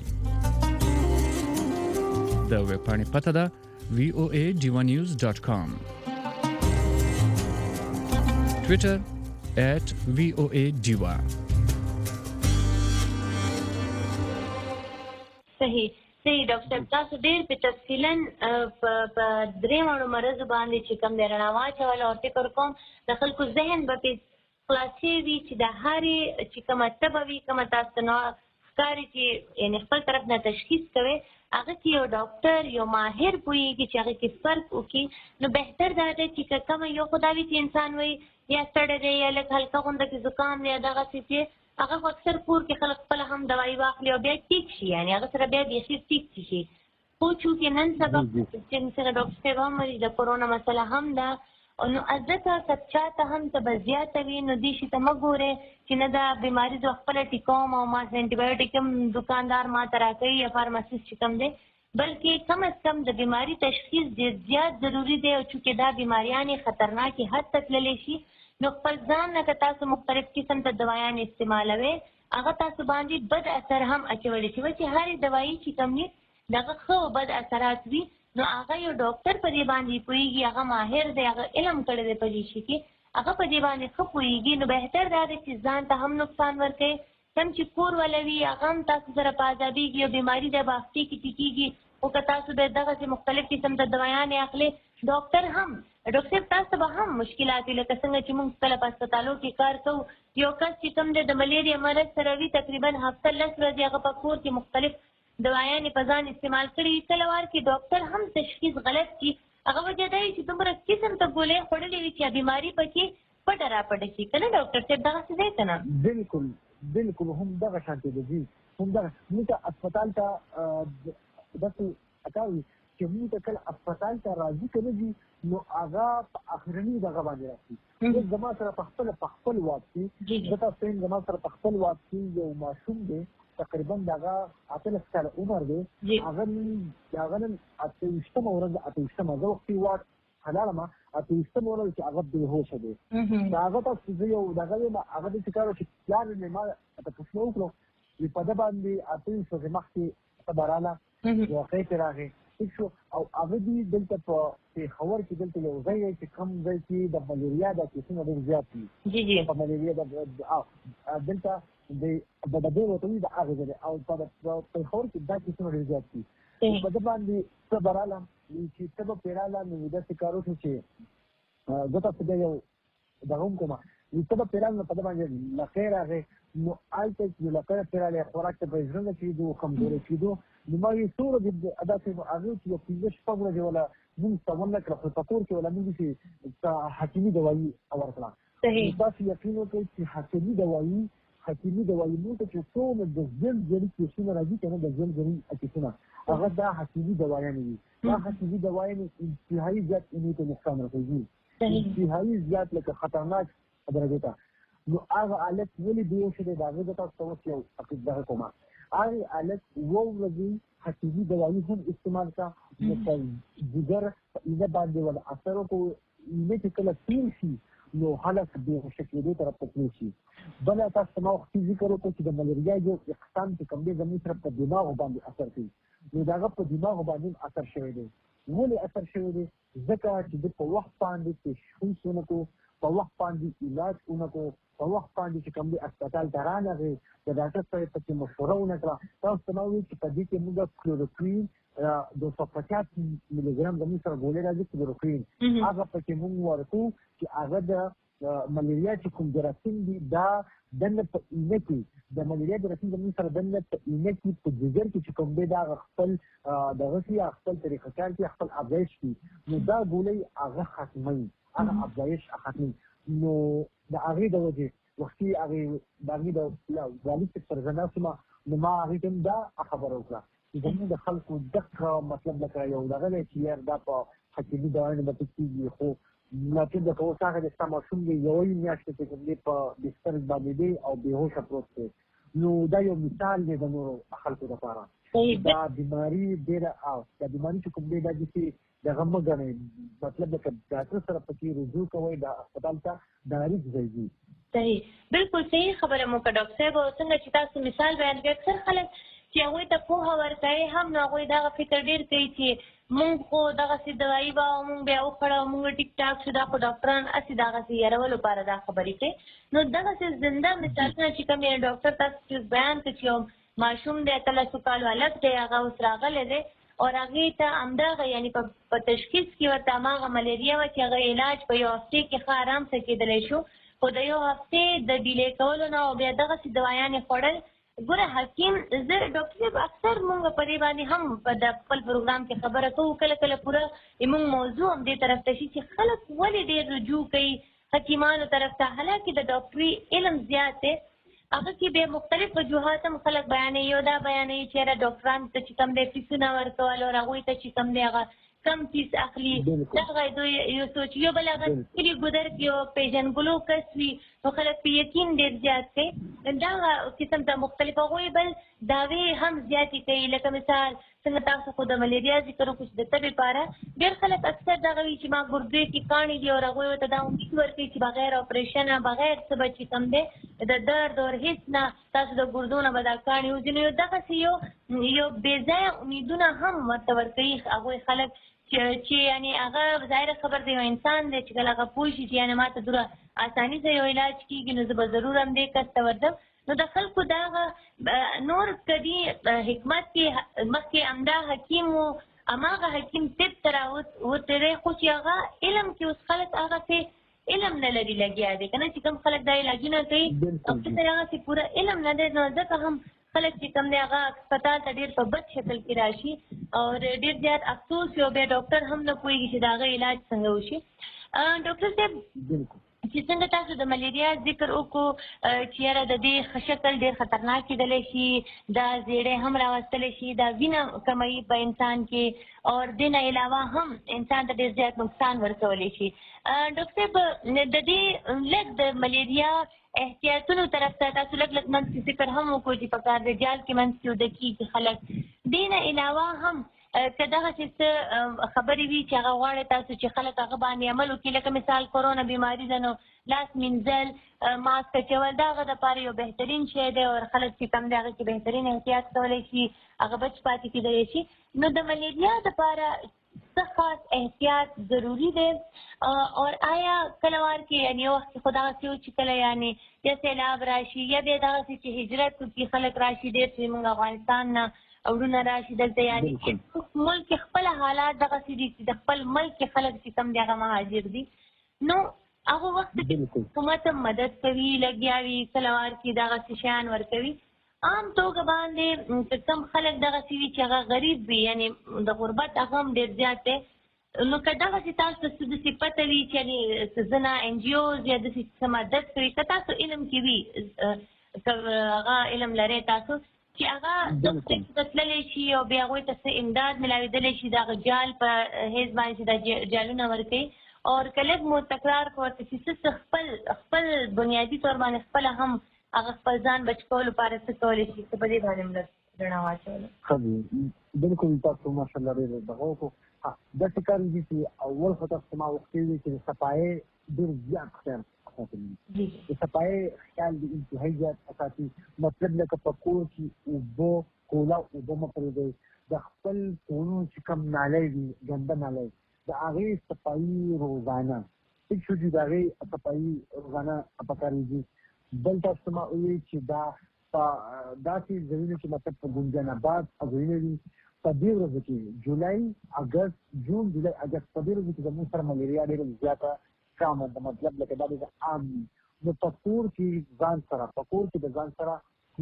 د ویبپاڼې پته ده voanews.com Twitter @voadiva صحیح ډاکټر تاسو ډېر په تفصیلا په درې واړو مرضو باندې چې کوم دی رڼا واچوله او فکر کوم د خلکو ذهن به پرې خلاصې وي چې د هرې چې کومه تبه وي کومه تاسو ته ښکاري چې یعنې خپل طرف نه تشخیص کوئ هغه کې یو ډاکټر یو ماهر پوهېږي چې هغې کې فرق وکړي نو بهتر دا دی چې که کومه یو خو دا وي چې انسان وایي یا ستړی دی یا لږ هلکه غونده کې زکام دی یا دغسې چې هغه خو اکثر کور کې خلک خپله هم دوایي واخلي او بیا ټیک شي یعنې هغه سره بیا بیخي ټیک شي خو چونکې نن سبا چې څنګه ډاکټر صاحب هم وایي د کورونا مسله هم ده نو ځکه که چاته هم تبه زیاته وي نو دې شي ته مه ګورې چې نه دا بیماري زه خپله ټیکوم او ما انټي بایوټیک هم دوکاندار ما ته راکوي یا فارماسیست چې کوم دی بلکې کم از کم د بیماري تشخیص ډېر زیات ضروري دی او چونکې دا بیماریانې خطرناکې حد ته تللی شي نو خپل ځان نه که تاسو مختلف قسم ته دوایان استعمالوئ هغه تاسو باندې بد اثر هم اچولی شي چې هرې دوایي چې کوم وي دغه ښه بد اثرات وي نو هغه یو ډاکټر په دې باندې پوهېږي هغه ماهر دی هغه علم کړی دی په دې شي کې هغه په دې باندې ښه پوهېږي نو بهتر دا دی چې ځان ته هم نقصان ورکوي کوم چې کور والا وي هغه هم تاسو سره په عذابېږي او بیماري د به هفتې کې ټیکېږي خو که تاسو د دغسې مختلف قسم ته دوایانې اخلئ ډاکټر هم ډاکټر صاحب تاسو به هم مشکلات وي لکه څنګه چې موږ کله په هسپتالو کې کار کوو یو کس چې کوم دی د ملیریا مرض سره وي تقریبا هفته 10 ورځې هغه په کور کې مختلف دوایانې په ځان استعمال کړي کله وار کې ډاکټر هم تشخیص غلط کړي هغه وجه دا وي چې دومره قسم ته ګولۍ خوړلې وي چې بیماري پکې پټه راپټه شي که نه ډاکټر صاحب دغسې دی که نه بالکل هم دغه شانتې دی هم دغه موږ ته هسپتال ته داسې اکاوي چې موږ ته کله اسپتال ته راځي که نه ځي نو هغه په اخرني دغه باندې راشي. اوس زما سره په خپل واک کې زه تاسو ته زما سره په خپل واک کې یو ماشوم دی تقریبا دغه 18 کاله عمر دی. هغه نن 28مه ورځ زه وختي واک حلالمه 28مه ورځ چې هغه بېهوشه دی. د هغه تاسو زه یو دغه یم هغه داسې کار و چې پلار مې ما ته پوښتنه وکړو په ده باندې 8 ورځې مخکې ته به راله واقع پرې راغی ٹھیک شو او هغه دي دلته په پېښور کې دلته یو ځای دی چې کوم ځای کې د ملیریا دا کیسونه ډېر زیات دي. په ملیریا دلته د ډبې ورته وایي د هغې ځای دی او په پېښور کې دا کیسونه ډېر زیات دي. په ده باندې څه به رالم چې څه به پرې راله نو داسې کار وشو چې زه تاسو بیا یو دغه هم کومه څه به پرې راله نو په ده باندې لکۍ راغی نو هلته چې لکۍ پرې رالی خوراک ته به یې زړه نه کېدو کمزوری کېدو نو ما ویل څو ورځې داسې هغې چې یو 15-16 ورځې ولا مونږ ته ونه کړه خو په کور کې ولا مونږ چې حکیمي دوایي ورکړه. تاسو یقین وکړئ چې حکیمي دوایي مونږ ته چې څومره د زلزلې کیسونه راځي که نه د زلزلې کیسونه هغه دا حکیمي دوایانې دي. دا حکیمي دوایانې انتهایي زیات انې ته نقصان رسوي انتهایي زیات لکه خطرناک درجې ته. نو هغه حالت ولې بېهوشه دی د هغې زه تاسو ته اوس یو دغه کومه هغې حالت 2 ورځې حکیمي دوایي هم استعمال کړه نو په ځګر په اینه باندې ول اثر وکړو. اینه چې کله تېر شي نو خلک بېهوشه کېدو طرف ته تللی شي. بله تاسو ته ما وختي ذکر وکړو چې د ملیریا یو اقسام چې کوم دی زموږ طرف ته دماغو باندې اثر کوي نو د هغه په دماغو باندې اثر شوی دی. ولې اثر شوی دی؟ ځکه چې د په وخت باندې تشخیص ونه کړو په وخت باندې علاج ونه کړو په وخت باندې چې کوم دی اسپتال ته رانغې د ډاکټر صاحب پسې مشوره ونه کړه. تاسو ته ما وویل چې په دې کې موږ کلوروکوین 250 ملي ګرام زموږ سره ګولۍ راځي کلوروکوین هغه پکې موږ ورکړو چې هغه د ملیریا چې کوم جراثیم دي دا دننه په اینه کې د ملیریا جراثیم زموږ سره دننه په اینه کې په ځګر کې چې کوم دی دا هغه خپل دغه شي خپل طریقه کار کې خپل افزایش کړي نو دا ګولۍ هغه ختموي هغه افزایش ختموي. نو د هغې د وجې وختي هغې د هغې د والد صاحب سره زه ناست وم نو ما هغې ته هم دا خبره وکړه چې زموږ د خلکو دغه مطلب لکه یو دغه دی چې یار دا په حکیمي دوایانو به څه کېږي خو مطلب لکه اوس هغه د ستا ماشوم دی یوې میاشتې چې کوم دی په بستر باندې دی او بېهوشه پروت دی نو دا یو مثال دی د نورو خلکو لپاره. دا بیماري ډېره دا بیماري چې کوم دی دا داسې دغه مه ګڼئ مطلب لکه ډاکټر سره پکې رجوع کوئ د اسپتال ته ډایرکټ ځئ. صحیح بالکل صحیح خبره مو کړه ډاکټر صاحب. او څنګه چې تاسو مثال بیان کړئ اکثر خلک چې هغوی ته پوهه ورکوي هم نو هغوی دغه فکر ډېر کوي چې مونږ خو دغسې دوایي به او مونږ بیا وخوړه او مونږ ټیک ټاک شو دا خو ډاکټران هسې دغسې یارولو لپاره دا خبرې کوي. نو دغسې زنده مثالونه چې کوم یې ډاکټر تاسو چې بیان کړي چې یو ماشوم دی 13 کالو هلک دی هغه اوس راغلی دی او هغې ته همدغه یعنې په تشخیص کې ورته هماغه ملیریا وه چې هغه علاج په یو هفتې کې ښه آرام سره کېدلی شو خو د یو هفتې د ډیلې کولو نه او بیا دغسې دوايانې خوړل. ګوره حکیم زه ډاکټر صاحب اکثر مونږ په دې باندې هم په د خپل پروګرام کې خبره کوو کله کله پوره مونږ موضوع هم دې طرف ته شي چې خلک ولې ډېر رجوع کوي حکیمانو طرف ته حالانکې د ډاکټري علم زیات دی هغه کې بیا مختلف وجوهات هم خلک بیانوي. یو دا بیانوي چې یاره ډاکټرانو ته چې کوم دی فیسونه ورکول او هغوی ته چې کوم دی هغه کم فیس اخلي دغه دوی یو سوچ یو بل هغه کلي ګودر کې یو پیژنګلو کس وي نو خلک په یقین ډېر زیات کوي دغه قسم ته مختلف هغوی بل دعوې هم زیاتې کوي لکه مثال څنګه تاسو خو د ملیریا ذکر وکړو چې د تبې لپاره ډېر خلک اکثر دغه وي چې ما ګردې کې کاڼي دي او هغوی ورته دا امید ورکوي چې بغیر اپریشنه بغیر څه به چې کوم دی د درد اور هېڅ نه تاسو د ګردو نه به دا کاڼي وځي. نو دغسې یو بې ځایه امیدونه هم ورته ورکوي هغوی خلک چې یعنې هغه ظاهره خبر دی یو انسان دی چې کله هغه پوه شي چې یعنې ما ته دومره اساني سره یو علاج کېږي نو زه به ضرور هم دې کس ته ورځم. نو د خلکو دغه نور کدي حکمت کې مخکې همدا حکیم و هماغه حکیم طب ته راوتلی خو چې هغه علم کې اوس خلک هغه پې علم نه لري لګیا دی که نه چې کوم خلک دا علاجونه کوي او څه هغسې پوره علم نه دی نو ځکه هم خلک چې کوم دی هغه اسپتال ته ډېر په بد شکل کې راشي او ډېر زیات افسوس یو بیا ډاکټر هم نه پوهېږي چې د هغه علاج څنګه وشي. ډاکټر صاحب چې څنګه تاسو د ملیریا ذکر وکړو چې یاره د دې شکل ډېر خطرناک کیدلی شي، دا زیړی هم راوستلی شي، دا وینه کموي په انسان کې، او دې نه علاوه هم انسان ته ډېر زیات نقصان ورکولی شي. ډاکټر صاحب د دې لږ د ملیریا احتیاطونو طرف ته تاسو لږ منځ کې ذکر هم وکړو چې په کار د جال کې منځ کې وده کېږي خلک. دې نه علاوه هم که دغسې څه خبرې وي چې هغه غواړي تاسو چې خلک هغه باندې عمل وکړي، لکه مثال کرونا بیماري ده، نو لاس مینځل، ماسک اچول، دا هغه دپاره یو بهترین شی دی او خلک چې کم دی هغه کې بهترین احتیاط کولی شي، هغه بچ پاتې کېدلی شي. نو د ملیریا دپاره څه خاص احتیاط ضروري دی؟ اور آیا کله وار کې یعنې یو وخت کې خو دغسې و چې کله یعنې یا سیلاب راشي یا بیا دغسې چې هجرت وکړي خلک راشي ډېر چې موږ افغانستان نه اورونه راشي دلته، یعنې ملک خپل حالات دغسې دي چې د خپل ملک خلک چې کم دي هغه مهاجر دي، نو هغه وخت کې حکومت هم مدد کوي، لګیا وي، کله وار کې دغسې شیان ورکوي. عام توګه باندې که کوم خلک دغسې وي چې هغه غریب وي، یعنې د غربت هغه هم ډېر زیات دی، نو که دغسې تاسو ته څه داسې پته وي چې یعنې ځینې ان جي اوز یا داسې څه مدد کوي، که تاسو علم کې وي، که هغه علم لرئ تاسو چې هغه ته تللی شي او بیا هغوی ته څه امداد میلاوېدلی شي د هغه جال په حیث باندې چې دا جالونه ورکوي، او که لږ مو تکرار کړو ورته چې څه خپل بنیادي طور باندې خپله هم هغه خپل ځان بچ کولو لپاره څه کولی شي، څه په دې باندې هم لږ رڼا واچوله. ښه بلکل تاسو ماشاءالله ډېر دغه وکړو. داسې کار دي چې اول خو تاسو ما وختي وي چې د صفایۍ ډېر زیات خیال ساتي، د صفایۍ خیال د انتهایي زیات ساتي، مطلب لکه په کور کې اوبه کولا اوبه مه پرېږدئ، د خپل کورونو چې کوم نالی وي ګنده نالی د هغې صفایي روزانه ټیک شو چې د هغې صفایي روزانه پکارېږي. بل تاسو ما وویل چې دا په داسې ځایونو کې مطلب په ګنجان آباد ځایونه وي، په دې ورځو کې جولای، اګست، جون، جولای، اګست، په دې ورځو کې زموږ سره ملیریا ډېره زیاته کامه ده، مطلب لکه دا ډېره عام وي. نو په کور کې د ځان سره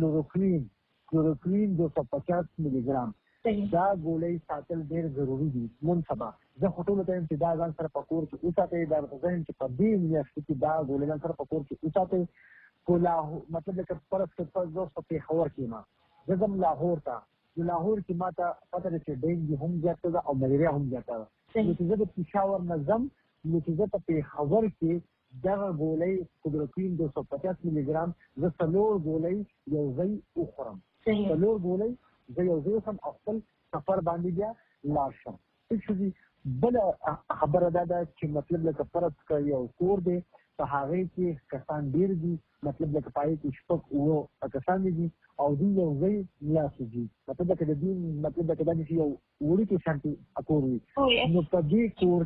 کلوروکوین 250 ملي ګرام دا ګولۍ ساتل ډېر ضروري دي. منصبه زه خو ټولو ته یم چې دا ځان سره په کور کې وساتئ، دا ورته زه یم چې په دې میاشتو کې دا ګولۍ ځان سره په کور کې وساتئ. مطلب لکه فرض کړه زه په پېښور کې یم، زه ځم لاهور ته، نو لاهور کې ما ته پته ده چې ډینګي هم زیاته ده او ملیریا هم زیاته ده، نو چې زه د پېښور نه ځم، نو چې زه په پېښور کې دغه ګولۍ کلوروکوین 250 ملي ګرام زه 4 ګولۍ یو ځای وخورم، 4 ګولۍ زه یو ځای وخورم او خپل سفر باندې بیا لاړ شم. ټیک شو دي. بله خبره دا ده چې مطلب لکه فرض کړه یو کور دی، په هغې کې کسان ډېر دي، مطلب لکه په هغې کې 6 کسان دي او دوی یو ځای ملاقېږي، مطلب لکه د دوی مطلب لکه دا چې یو وړوکی شانتې کور وي، نو په دې کور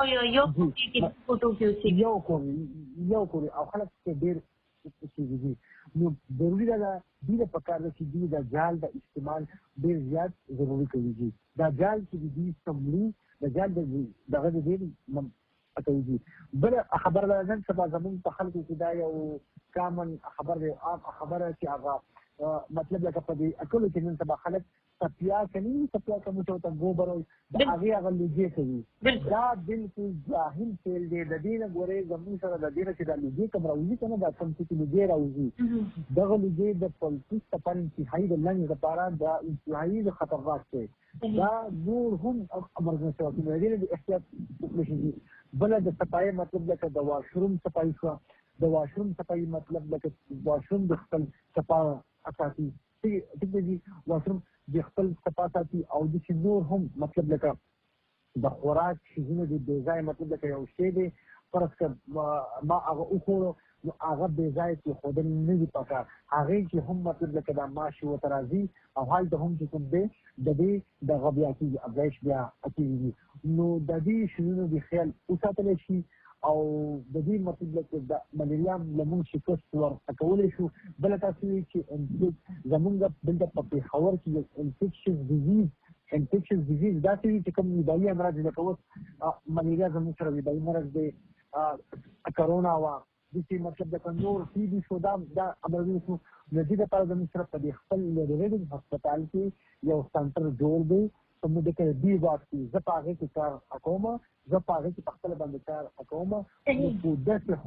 کې یو کور او خلک پکې ډېر اوسېږي، نو ضروري ده دوی ته پکار ده چې دوی د جال د استعمال ډېر زیات ضروري کوي. دا جال چې دوی سملي د جال دغه د ډېر کوي. بله خبره ده نن سبا زموږ په خلکو کې دا یو کامن خبر دی، عام خبره چې هغه مطلب لکه په دې اکلو کې نن سبا خلک سپیا کوي، سپیا کوم چې ورته ګوبر وایي د هغې هغه لوګې کوي. دا بلکل جاهل فعل دی. د دې نه ګورئ زموږ سره د دې نه چې دا لوګې کوم راوځي که نه، دا کوم چې لوګې راوځي دغه لوګې د پولیس لپاره انتهایي د لنګ لپاره دا انتهایي د خطرناک دی. دا نور هم امرجنسي واقعونه دي، د احتیاط وکړل شي. بله د صفایي مطلب لکه د واشروم صفایي شوه، د واشروم صفایي مطلب لکه واشروم د خپل صفا ساتي، ټیک دی، واشروم د خپل صفا ساتي او داسې نور هم مطلب لکه د خوراک څیزونه دي بې ځایه، مطلب لکه یو شی دی فرض کړه ما هغه وخوړو نو هغه بې ځایه کېښودل نه دي پکار، هغې کې هم مطلب لکه دا ماشي ورته راځي او هلته هم چې کوم دی د دې دغه بیا کېږي افزایش بیا کېږي. نو د دې شیانو د خیال وساتلی شي او د دې مطلب لکه د ملیریا له موږ شکست ورته کولی شو. بله تاسو وایي چې زموږ دلته په پېښور کې یو انفیکشس ډیزیز داسې وي چې کوم وبایي امراض لکه اوس ملیریا زموږ سره وبایي مرض دی، کرونا وه، داسې مطلب لکه نور ټي بي شو، دا امراضونه شو. نو دې لپاره زموږ سره په دې خپل ریډینګ هسپتال کې یو سنټر جوړ دی کوم د کې دی واکي زه په هغه کې کار وکوم زه په هغه کې په خپل باندې کار وکوم نو داسې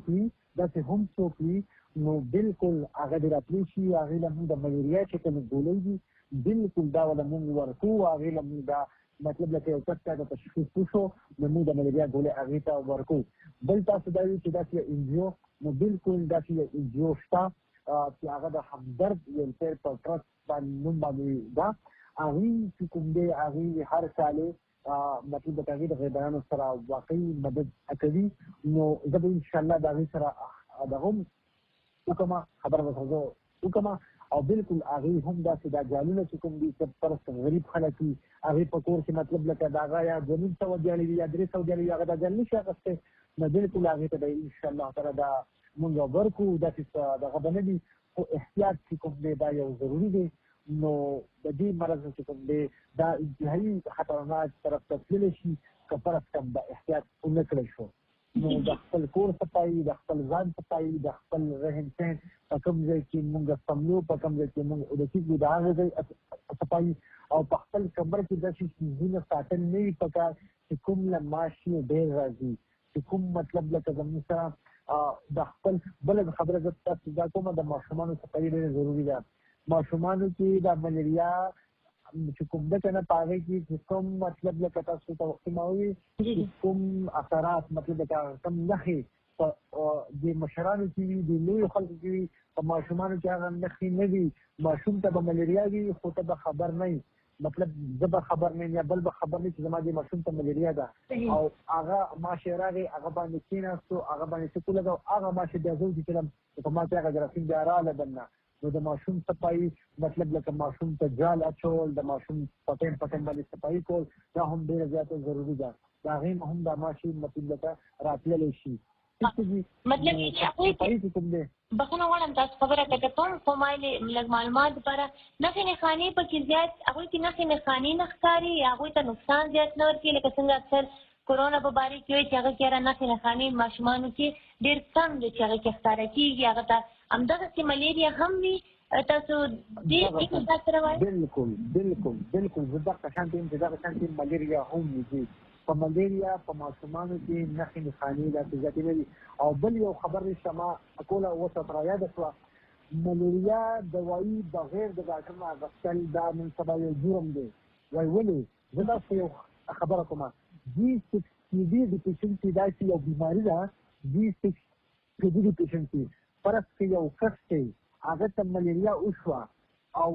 هم څوک نو بالکل هغه د راتلو شي هغه له موږ د ملیریا چې کوم ګولې دي بالکل دا ولا موږ ورکو هغه له موږ دا مطلب لکه یو کس ته تشخیص وشو نو موږ د ملیریا ګولې هغه ته ورکو بل تاسو دا وی چې دا چې انجیو نو بالکل دا چې انجیو شته چې هغه د همدرد یو تر په ترڅ باندې باندې دا هغه چې کوم دی هغه هر کال مطلب د هغه د غیبانو سره واقعي مدد کوي نو زه به ان شاء الله دا غي سره دغه وکما خبر ورته وکما او بالکل هغه هم دا چې دا جالونه چې کوم دي چې پر غریب خلک هغه په کور کې مطلب لکه دا غیا زمين څو دیالي یا درې څو دیالي هغه دا جل نشي غسته نو بالکل هغه ته ان شاء الله تعالی دا مونږ ورکو دا چې دا غبنه دي او احتیاط چې کوم دی دا یو ضروری دی نو د دې مرض چې کوم دی دا انتهایی خطرناک طرف ته تللی شي که فرض کړم د احتیاط ونه کړی شو نو د خپل کور صفایي د خپل ځان صفایي د خپل رهن سهن په کوم ځای کې مونږ سملو په کوم ځای کې مونږ د کیږي د هغه ځای صفایي او په خپل کمر کې د شي چیزونه ساتل نه وي پکار چې کوم له ماشي ډېر راځي چې کوم مطلب لکه زموږ سره د خپل بل خبره زه تاسو دا کومه د ماشومانو صفایي ډېره ضروري ده ماشومانو کې د ملیریا چې کوم د کنه پاره کې کوم مطلب لکه تاسو ته وخت ماوي کوم اثرات مطلب دا کوم نه د مشرانو کې د لوی خلکو کې په ماشومانو کې هغه نه نه دي ماشوم ته د ملیریا وي خو ته خبر نه مطلب زه خبر نه یا بل خبر نه چې زما د ماشوم ته ملیریا ده او هغه ماشراغي هغه باندې کیناستو هغه باندې څه کولګو هغه ماشه د زوج کې په ماته هغه جراثیم دی رااله بنه نو د ماشوم صفایي مطلب لکه ماشوم ته جال اچول د ماشوم پټن باندې صفایي کول دا هم ډېر زیاته ضروری ده دا غیم هم د ماشوم مطلب لکه راتللی شي مطلب چې کوم دی بخنه غواړم تاسو خبره کوي کوم فمایل لږ معلومات لپاره نښې نښانې پکې زیات هغوی کې نښې نښانې نه ښکاري هغوی ته نقصان زیات نه ورکوي لکه څنګه اکثر کورونا په باره کې وایي چې هغه کې نښې نښانې ماشومانو کې ډېر کم دي چې هغه کې ښکاره کېږي هغه ته همدغسې ملیریا هم وي تاسو دې دا سره وایي بالکل زه دغه شان یم چې دغه شان ملیریا هم وي په ملیریا په ماشومانو کې نښې نښانې داسې زیاتې نه دي او بل یو خبر شما کوله اوس را یاده شوه ملیریا دوايي بغیر د ډاکټر نه اخیستل دا نن سبا یو جرم دی وایي ولې زه داسې یو خبره کوم G6 PD deficiency دا چې یو بیماري ده G6 PD deficiency فرض کې یو کس دی هغه ته ملیریا وشوه او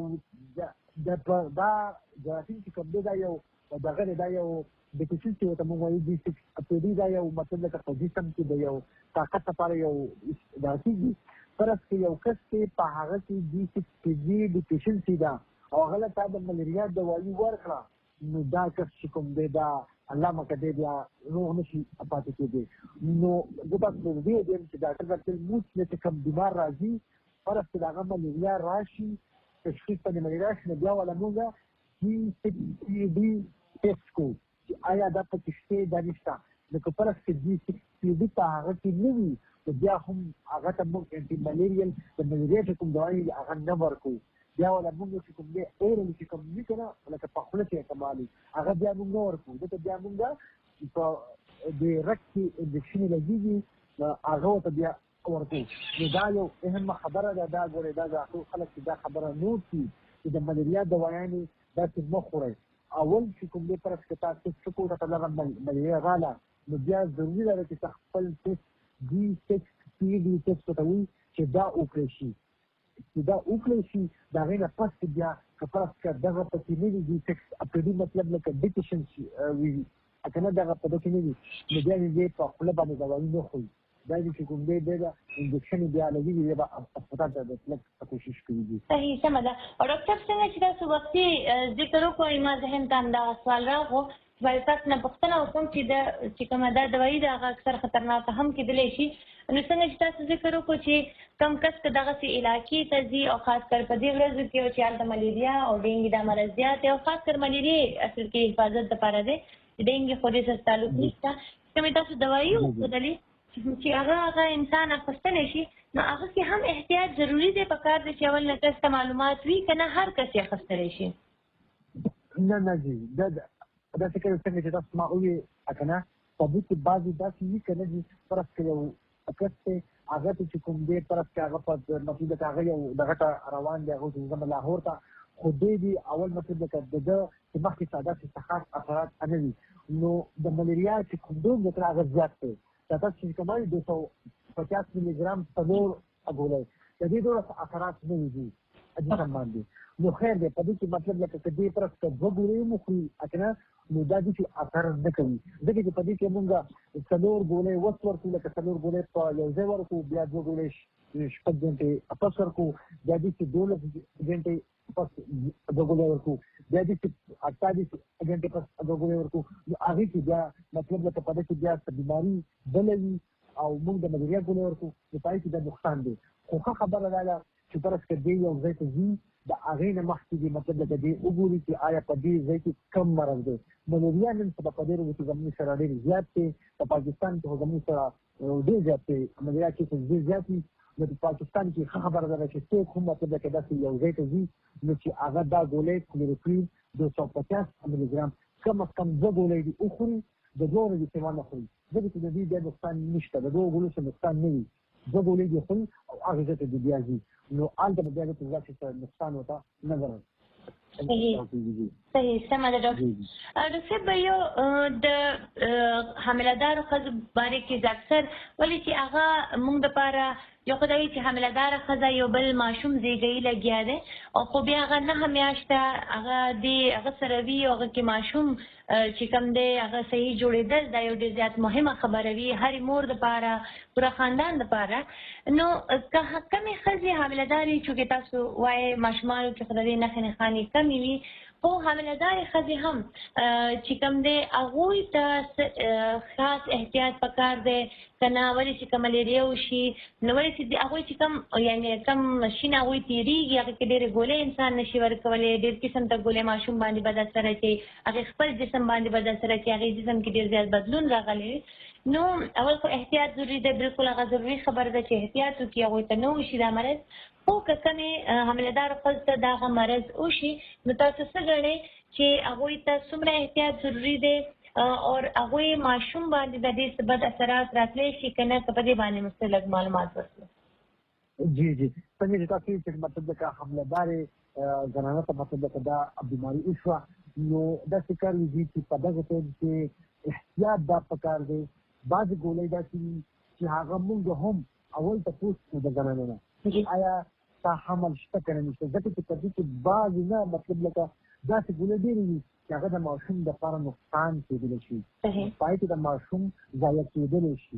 دا جراثیم چې کوم دی دا یو دغه دا یو deficiency ورته موږ وایو G6 PD دا یو مطلب لکه په جسم کې د یو طاقت لپاره یو داسې دي فرض کې یو کس دی په هغه کې G6 PD deficiency ده او هغه ته د ملیریا دوايي ورکړه نو دا کس چې کوم دی دا الله مکه بیا روغ نشي پاتې کېږي نو زه تاسو ته وایم چې ډاکټر ورته موږ چې کوم بیمار راځي فرض چې هغه ملیریا راشي تشخیص په ملیریا شنه بیا ولا موږ G6PD ټیسټ کوو چې آیا دا پکې شته دا نشته نو فرض چې G6PD ته هغه کې نه وي نو بیا هم هغه ته موږ انټي ملیریل د ملیریا چې کوم دوايي هغه نه ورکوو بیا ولا موږ چې کوم دی اورل چې کوم نه کنه لکه په خوله کې کمالي هغه بیا موږ نه ورکوو دته بیا موږ په د رکتي انجکشن لګیږي هغه ته بیا ورکوو نو دا یو اهم خبره ده دا ګوره دا خلک چې دا خبره نوټ کړي چې د ملیریا دوايانې داسې مه خورئ اول چې کوم دی پرس کې تاسو څه کوو ته دغه ملیریا رااله نو بیا ضروري ده چې خپل ټیسټ G6PD ټیسټ ته وایي چې دا وکړی شي چې دا وکړی شي د هغې نه پس بیا که فرض که دغه پکې نه وي G6 PD مطلب لکه ډیفیشنسي وي که نه دغه په دې کې نه وي نو بیا دې په خوله باندې دوايي نه خوري دا چې کوم دی د انجکشن بیا لګېږي بیا به هسپتال ته د تلک کوشش کوي دي صحیح سمه ده او ډاکټر څنګه چې تاسو وختي ذکر وکړئ ما ذهن ته همدغه سوال راغو چې تاسو نه پوښتنه وکړم چې کومه دا دوايي ده هغه اکثر خطرناکه هم کېدلی شي نو څنګه چې تاسو ذکر وکړو چې کم کس که دغسې علاقې ته ځي او خاص کر په دې ورځو کې چې هلته ملیریا او ډینګي دا مرض زیات دی او خاص کر ملیریا اصل کې حفاظت دپاره دی ډینګي خو دې سره تعلق نشته کومې تاسو دوايي وښودلې چې هغه انسان اخیستلی شي نو هغه کې هم احتیاط ضروري دی پکار دی چې اول نه تاسو ته معلومات وي که نه هر کس یې اخیستلی شي نه جی دا څه کوي څنګه چې تاسو ما وې اکنه په دې کې بعضې داسې وي که نه دي طرف کې یو کس دی هغه ته چې کوم دی طرف کې هغه په مطلب ده که هغه یو دغه ته روان دی هغه چې زه لاهور ته خو دی دي اول مطلب ده که د ده چې مخکې ساده چې خاص اثرات نه وي نو د ملیریا چې کوم ډول دی تر هغه زیات دی دا تاسو چې کوم وایي 250 ملي ګرام څلور اګولۍ د دې ډول اثرات نه وي دي جسم باندې نو خیر دی په دې کې مطلب لکه که دې طرف ته 2 ګولۍ هم وخوري اکنه نو دا دي چې اثر نه کوي ځکه چې په دې کې مونږ 4 ګولۍ وس ورکړو لکه 4 ګولۍ په یو ځای ورکړو بیا 2 ګولۍ شپږ غنټې پس ورکړو بیا دې چې 12 غنټې پس 2 ګولۍ ورکړو بیا دې چې 28 غنټې پس 2 ګولۍ ورکړو نو هغې کې بیا مطلب لکه په دې کې بیا بیماري بله وي او موږ د ملیریا ګولۍ ورکړو نو په هغې کې دا نقصان دی خو ښه خبره دا ده چې فرض که دی یو ځای ته ځي د هغې نه مخکې دې مطلب لکه دې وګوري چې آیا په دې ځای کې کم مرض دی ملیریا نن سبا په ډېرو کې زموږ سره ډېر زیات دی په پاکستان کې خو زموږ سره ډېر زیات دی ملیریا کې ډېر زیات دي نو په پاکستان کې ښه خبره ده چې څوک هم مطلب لکه داسې یو ځای ته ځي نو چې هغه دا ګولۍ کلوروکوین 250 ملي ګرام کم از کم 2 ګولۍ دې وخوري د 2 ورځې سیوا نه خوري ځکه چې د دې بیا نقصان نشته د 2 ګولو څخه نقصان نه وي 2 ګولۍ دې خوري او هغې ځای ته دې بیا ځي نو هلته به بیا دې ځکه چې نقصان ورته نه ګڼل صحیح سمه ده ډاکټر صاحب یو د حاملهدارو ښځو باره کې اکثر ولې چې هغه موږ دپاره یو خو دا وي چې حاملهداره ښځه یو بل ماشوم زیږوي لګیا دی او خو بیا هغه 9 میاشته هغه سره وي او هغه کې ماشوم چې کوم دی هغه صحیح جوړېدل دا یو ډېر زیات مهمه خبره وي هرې مور دپاره پوره خاندان دپاره نو کمې ښځې حاملهدارې چونکې تاسو وایې ماشومانو کې خو د دې نښې نښانې کمې وي خو حاملهدارې ښځې هم چې کوم دی هغوی ته خاص احتیاط پکار دی که نه ولې چې که ملیریا وشي نو ولې چې هغوی چې کوم یعنې کم شین هغوی تېرېږي هغې کې ډېرې ګولۍ انسان نشي ورکولی ډېر قسم ته ګولۍ ماشوم باندې به د اثر اچوي هغې خپل جسم باندې به د اثر اچوي هغې جسم کې ډېر زیات بدلون راغلی نو اول خو احتیاط ضروري دی بلکل هغه ضروري خبره ده چې احتیاط وکړي هغوی ته نه وشي دا مرض خو که کمې حاملهدارو ښځو ته دغه مرض وشي نو تاسو څه ګڼئ چې هغوی ته څومره احتیاط ضروري دی او هغوی ماشوم باندې د دې څه بد اثرات راتلی شي که نه که په دې باندې موږ څه لږ معلومات ورکړو جی جی څنګه چې تاسو چې مطلب ده که حاملهدارې زنانه ته مطلب ده که دا بیماري وشوه نو داسې کار وي چې په دغه ټایم کې احتیاط دا پکار دی بعضې ګولۍ داسې وي چې هغه مونږ هم اول تپوس کړو د زنانو نه آیا ستا حمل شته که نه نشته ځکه چې په دې کې بعضې نه مطلب لکه داسې ګولۍ ډېرې وي چې هغه د ماشوم دپاره نقصان کېدلی شي په هغې کې د ماشوم ضایع کېدلی شي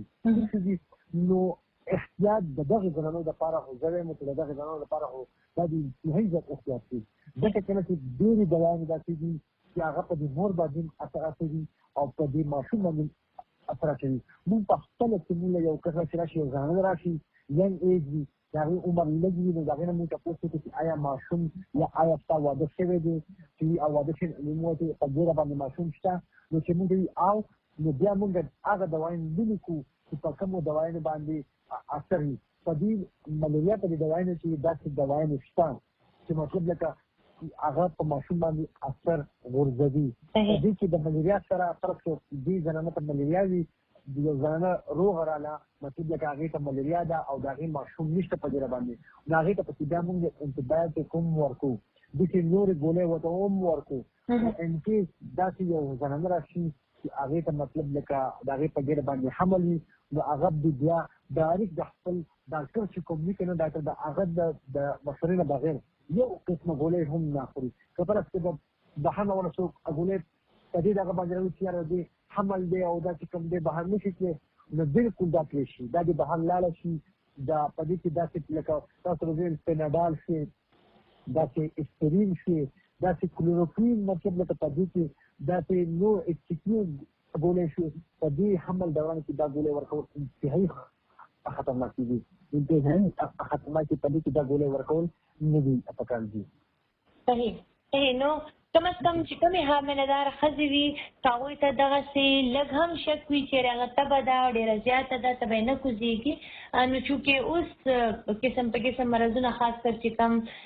نو احتیاط د دغې زنانو دپاره خو زه وایم چې د دغې زنانو دپاره خو دا د انتهایي زیات احتیاط کوي ځکه کله چې ډېرې دوایانې داسې دي چې هغه په دې مور باندې اثر اچوي او په دې ماشوم باندې اثر اچوي مونږ په خپله چې مونږ یو کس چې راشي یو زنانه راشي ینګ ایج وي د هغې عمر لږ وي نو د هغې نه مونږ تپوس وکړو چې آیا ماشوم یا آیا ستا واده شوی دی چې او واده شوی موږ ته په ګیره باندې ماشوم شته نو چې مونږ وي او نو بیا مونږ هغه دوایانې ولیکو چې په کومو دوایانو باندې اثر وي په دې ملیریا په دې دوایانو چې داسې دوایانې شته چې مطلب لکه هغه په ماشوم باندې اثر غورځوي په دې کې د ملیریا سره فرق شو دې زنانه ته ملیریا وي یو زنانه روغه راله مطلب لکه هغې ته ملیریا ده او د هغې ماشوم نشته په ډېره باندې نو هغې ته پسې بیا مونږ انټیبایوټیک هم ورکوو داسې نورې ګولۍ ورته هم ورکوو انکیس داسې یو زنانه راشي چې هغې ته مطلب لکه د هغې په ډېره باندې حمل وي نو هغه بیا ډایرکټ د خپل ډاکټر چې کوم وي که نه ډاکټر د هغه د مشورې نه بغیر یو قسمه ګولۍ هم نه خوري که فرض کې د حمل څوک ګولۍ په دې دغه باندې راوي چې یاره دې حمل دی او دا چې کوم دی بهر نه شي تللی نو بلکل دا پرې شي دا دې بهر لاړه شي دا په دې کې داسې لکه تاسو روزل پیناډال شي داسې اسپرین شي داسې کلوروکوین مطلب لکه په دې کې داسې نور اکسیکیوز ګولۍ شي په دې حمل دوران کې دا ګولۍ ورکول انتهایي خطرناک دي انتهایي خطرناک په دې کې دا ګولۍ ورکول نه دي پکار دي صحیح نو کم از کم چې کومې حامله داره ښځې وي هغوی ته دغسې لږ هم شک وي چې هغه تبه ده ډېره زیاته ده تبه یې نه کوزېږي نو چونکې اوس قسم په قسم مرضونه خاص کر چې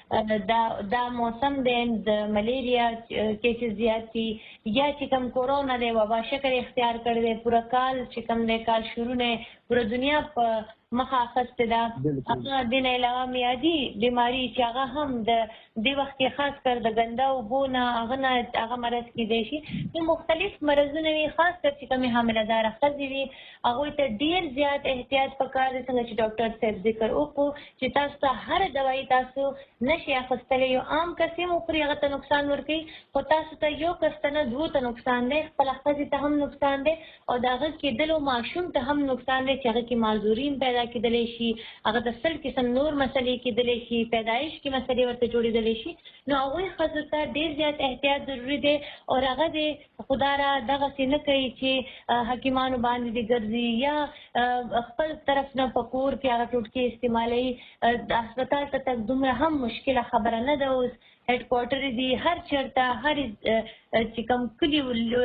کوم دا موسم دی د ملیریا کیسز زیات دي یا چې کوم کورونا دی وبا شکل اختیار کړی دی پوره کال چې کوم دی کال شروع نه پوره دنیا په مخه اخیستې ده هغه دې نه علاوه میادي بیماري چې هغه هم د دې وخت کې خاص کر د ګنده اوبو نه هغه مرض کیدای شي نو مختلف مرضونه وي خاص کر چې کومې حامله داره ښځې وي هغوی ته ډېر زیات احتیاط پکار دی څنګه چې ډاکټر صاحب ذکر وکړو چې تاسو ته هر دوايي تاسو نشئ اخیستلی یو عام کس یې وخوري هغه ته نقصان ورکوي خو تاسو ته یو کس ته نه دوو ته نقصان دی خپله ښځې ته هم نقصان دی او د هغه کېدلو ماشوم ته هم نقصان دی چې هغه کې معذورین پیدا کېدلی شي هغه د سل قسم نور مسلې کېدلی شي پیدایش کې مسلې ورته جوړېدلی شي نو هغوی ښځو ته ډېر زیات احتیاط ضروري دی او هغه د خدا را دغسې نه کوي چې حکیمانو باندې دې ګرځي یا خپل طرف نه په کور کې هغه ټوټکې استعمالوي د هسپتال ته تګ دومره هم مشکله خبره نه ده اوس هیډ کوارټر دي هر چېرته هر چې کوم کلي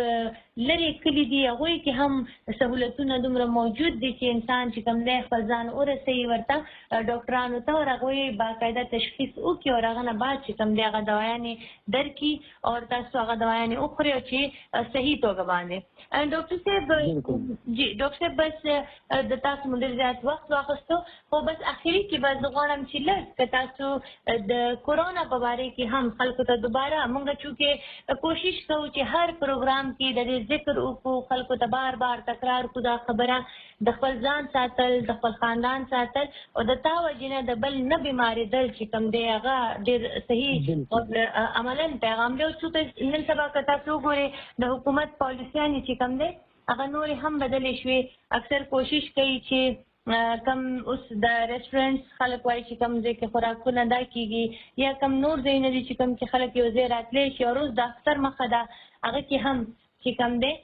لرې کلي دي هغوی کې هم سهولتونه دومره موجود دي چې انسان چې کوم دی خپل ځان ورسوي ورته ډاکټرانو ته او هغوی باقاعده تشخیص وکړي او هغه نه بعد چې کوم دی هغه دوايانې درکړي او تاسو هغه دوايانې وخورئ چې صحیح توګه باندې ډاکټر صاحب جی ډاکټر صاحب بس د تاسو مو ډېر زیات وخت واخیستو خو بس اخري کې بس زه غواړم چې لږ که تاسو د کورونا په باره کې هم خلکو ته دوباره مونږ چونکې کوشش کوو چې هر پروګرام کې د دې ذکر وکړو خلکو ته بار بار تکرار کړو دا خبره د خپل ځان ساتل د خپل خاندان ساتل او د تا وجې نه د بل نه بیمارېدل چې کوم دی هغه ډېر صحیح او عملا پیغام دی او څوک نن سبا که تاسو وګورئ د حکومت پالیسیانې چې کوم دی هغه نورې هم بدلې شوې اکثر کوشش کوي چې کم اوس د ریسټورنټس خلک وایي چې کم ځای کې خوراکونه دا کېږي یا کم نور ځایونه دي چې کم کې خلک یو ځای راتلی شي او روز د اختر مخه ده هغه کې هم چې کم دی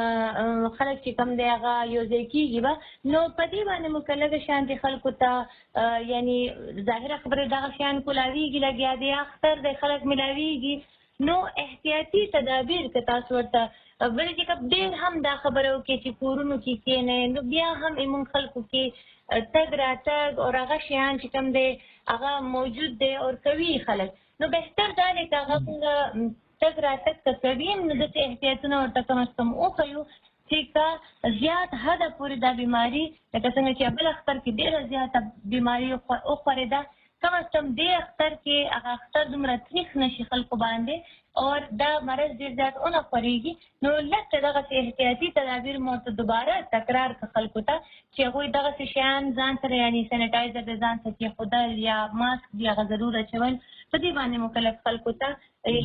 خلک چې کم دی هغه یو ځای کېږي به نو په دې باندې موږ که لږه شانتې خلکو ته یعنې ظاهره خبرې دغه شیان کولاویږي لګیا دی اختر دی خلک میلاویږي نو احتیاطي تدابیر که تاسو ورته بل چې کوم ډېر هم دا خبره وکړي چې کورونو کې کښېنئ نو بیا هم زموږ خلکو کې تګ راتګ او هغه شیان چې کوم دی هغه موجود دی او کوي خلک نو بهتر دا دی که هغه موږ تګ راتګ که کوي هم نو داسې احتیاطونه ورته کم از کم وښیو چې که زیات حده پورې دا بیماري لکه څنګه چې بل اختر کې ډېره زیاته بیماري وخورېده کم از کم دې اختر کې هغه اختر دومره تریخ نه شي خلکو باندې او دا مرض ډېر زیات ونه خورېږي نو لږ دغسې احتیاطي تدابیر مو ورته دوباره تکرار کړه خلکو ته چې هغوی دغسې شیان ځان سره یعنې سینیټایزر د ځان سره کېښودل یا ماسک دي هغه ضرور اچول په دې باندې مکلف خلکو ته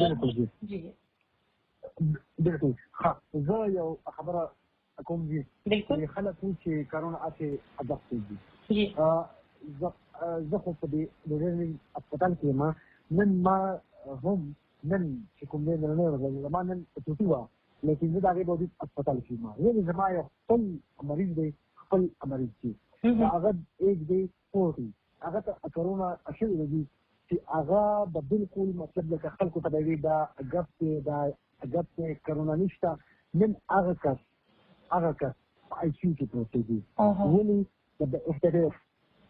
بالکل ښه زه یو خبره کوم چې خلک وایي چې کرونا هسې ادب کېږي زه خو په دې هسپتال کې یم نن ما هم نن چې کوم دی نننۍ ورځ زما نن چوټي وه لیکن زه د هغې باوجود هسپتال کې یم یعنې زما یو خپل مریض دی خپل مریض چې هغه ایج دی 40 هغه ته کرونا شوې دی چې هغه به بالکل مطلب لکه خلکو ته به وي دا ګپ دی دا ګپ دی کرونا نشته نن هغه کس په آی سی یو کې پروت دی ولې د احتراف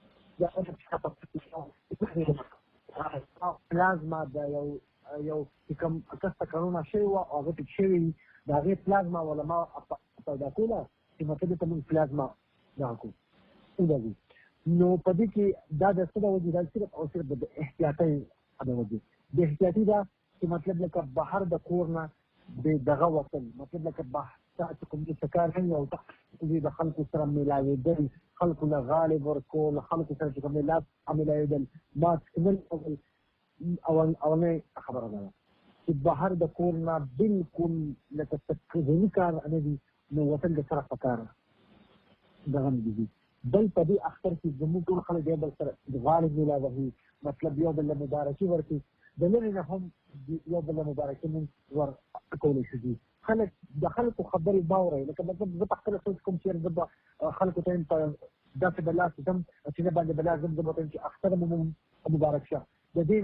پلازما د یو چې کوم کس ته کرونا شوې وه او هغه ټیک شوی وي د هغې پلازما وله ما پیدا کوله چې مطلب ته موږ پلازما دغه کړو وګورو نو په دې کې دا د څه د وجې دا صرف او صرف د احتیاطۍ د وجې د احتیاطي ده چې مطلب لکه بهر د کور نه د دغه وطن مطلب لکه بهر چې کوم څه کار کوي او د خلکو سره میلاوېدل خلکو له غالب ورکول خلکو سره چې کوم لاس میلاوېدل ماسک نه لګول اولنۍ خبره ده چې بهر د کور نه بالکل لکه تقریبي کار نه دي نو وطن د سره پکار دغه نه دي بل په دې اختر کې زموږ ټول خلک یو بل سره غالب میلاوي مطلب یو بل له مبارکي ورکړي د لرې نه هم یو بل له مبارکي موږ ورکولی شو دي خلک د خلکو خبرې باورئ لکه مطلب زه په خپله سوچ کوم چې زه به خلکو ته یم په داسې به لاس ځم چې نه باندې به لاس ځم زه به ته یم چې اختر مو مبارک شه د دې نه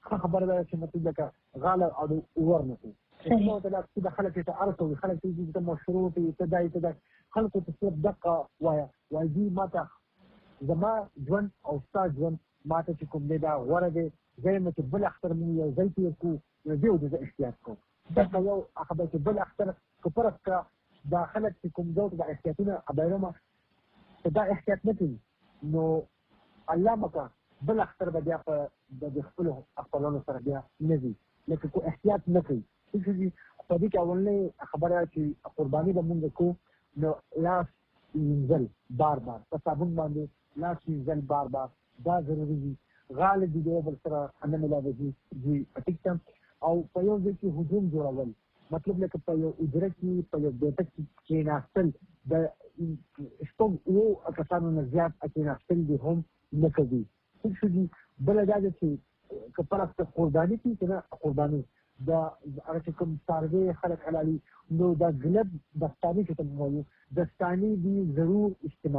خبره ده چې مطلب لکه غاله او ورنه نو دا د خلک ته ارته خلک چې د مشروط ابتدایي خلکو ته څه دقه وای دي ماته زما ژوند او ستا ژوند ماته چې کوم دی دا غوره دی زه چې بل اختر مې یو ځای تېر کړو نو دې د احتیاط کوم دلته یو خبره چې بل اختر که فرض کړه دا خلک چې کوم ځای ته د احتیاطونه خبرونه دا احتیاط نه کوي نو الله مکه بل اختر به بیا په د خپلو خپلوانو سره بیا نه وي لکه کو احتیاط نه کوي په دې کې اولنۍ خبره چې قرباني به مونږ کوو نو لاس وینځل بار په صابون باندې لاس وینځل بار دا ضروري دي غالب دي یو بل سره نه ملاوي دي ټیک او په یو ځای کې هجوم جوړول مطلب لکه په یو اجره کې په یو بیٹک کې کېناستل د شپږ کسانو نه زیات کېناستل دي هم نه کوي څه دي بل دا چې که پرسته قرباني کوي که نه قرباني دا هغه چې کوم څاروي خلک حلالي نو دا ګلب دستاني چې ته وایو دستاني دي ضرور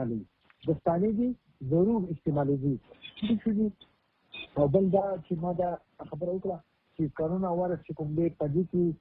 استعمالوي څه دي او بل دا چې ما دا خبره وکړه چې کرونا وایرس چې کوم دی په دې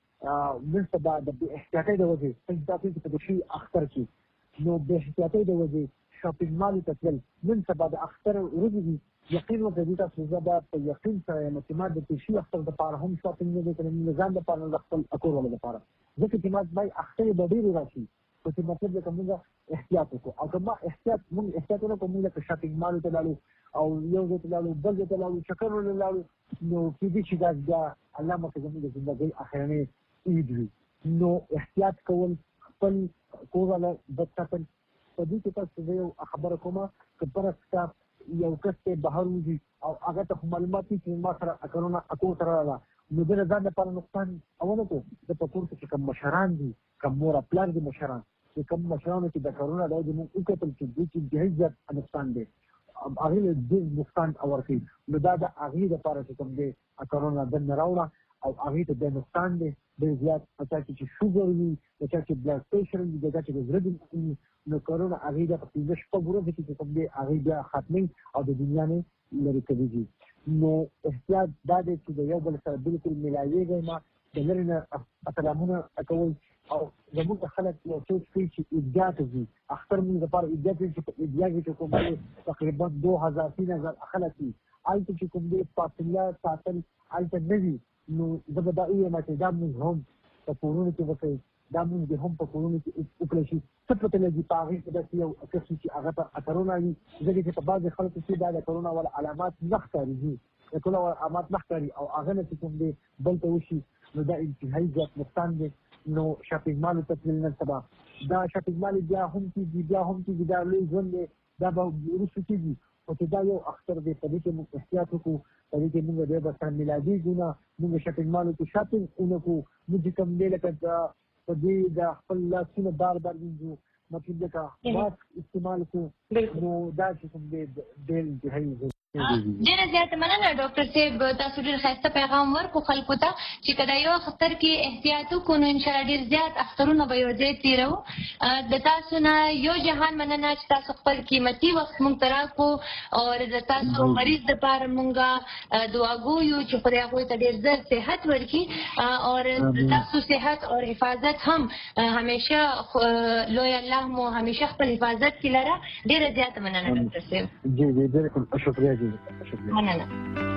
کې نن سبا د بې احتیاطۍ د وجې څنګه دا چې په دې شي اختر کې نو بې احتیاطۍ د وجې شاپینګ مال ته تلل نن سبا د اختر ورځې دي یقین وکړئ تاسو زه به په یقین سره یم چې ما د شي اختر دپاره هم شاپینګ نه دی کړی د ځان دپاره د خپل کور والو دپاره ځکه چې ما زما اختر به ډېرې راشي خو چې مطلب دی که موږ احتیاط وکړو او که ما موږ احتیاط ونه کړو موږ لکه شاپینګ مالو ته لاړو او یو ځای ته لاړو بل ځای ته لاړو چکر ونه لاړو نو کېدای شي دا بیا الله مکه زموږ د زندګۍ اخرنی عید وي نو احتیاط کول خپل کور والا بد ساتل په دې کې تاسو زه یو خبره کومه که فرض کړه یو کس ته بهر وځي او هغه ته معلومات وي چې ما سره کرونا اکور سره راغله نو د ځان لپاره نقصان ونه کړو د په کور کې چې کوم مشران دي کوم مور پلار دي مشران چې کوم مشرانو چې د کرونا د وجې موږ وکتل چې دوی چې انتهایي زیات نقصان دی هغې له ډېر نقصان ورکوي نو دا د هغې دپاره چې کوم دی کرونا دننه راوړه او هغې ته د نقصان دی ډېر زیات په چا کې چې شوګر وي په چا کې بلډ پریشر وي د چا چې د زړه وي نو کرونا هغې د په پنځه شپږ ورځو کې چې کوم دی هغې بیا ختموي او د دنیا نه لرې کوي نو احتیاط دا دی چې د یو بل سره بلکل ملاویږئ ما د لرې نه سلامونه کوئ او زموږ خلک یو سوچ کوي چې عیدګاه ته ځي اختر موږ دپاره عیدګاه کوي چې په عیدګاه کې چې کوم دی تقریبا 2000-3000 خلک وي هلته چې کوم دی فاصله ساتل هلته نه وي نو زه به دا ووایم چې دا مونږ هم په کورونو کې وکړئ دا مونږ دې هم په کورونو کې وکړی شي څه پته لګي په هغې کې داسې یو کس وي چې هغه ته کرونا وي ځکه چې په بعضې خلکو کې دا د کرونا والا علامات نه ښکارېږي د کرونا والا علامات نه ښکاري او هغه نه چې کوم دی بل ته وشي نو دا انتهایي زیات نقصان دی نو شاپینګ مالو ته تلل نن سبا دا شاپینګ مال بیا هم کېږي دا لوی ژوند دی دا به وروسته کېږي خو چې دا یو اختر دی په دې کې موږ احتیاط وکړو په دې کې موږ ډېر به سره میلادېږو نه موږ شاپینګ مالو کې شاپینګ ونه کړو موږ چې کوم دی لکه په دې د خپل لاسونه بار وینځو مطلب لکه ماسک استعمال کړو نو دا چې کوم دی ډېر انتهایي ډېره زیاته مننه ډاکټر صاحب تاسو ډېر ښایسته پیغام ورکړو خلکو ته چې که دا یو اختر کې احتیاط وکړو نو انشاءالله ډېر زیات اخترونه به یو ځای تېروو د تاسو نه یو جهان مننه چې تاسو خپل قیمتي وخت موږ ته راکړو او د تاسو مریض دپاره موږ دعا ګویو چې خدای هغوی ته ډېر زر صحت ورکړي او تاسو صحت او حفاظت هم همیشه لوی الله مو همیشه خپل حفاظت کې لره ډېره زیاته مننه ډاکټر صاحب جی جی ډېر شکریه مننه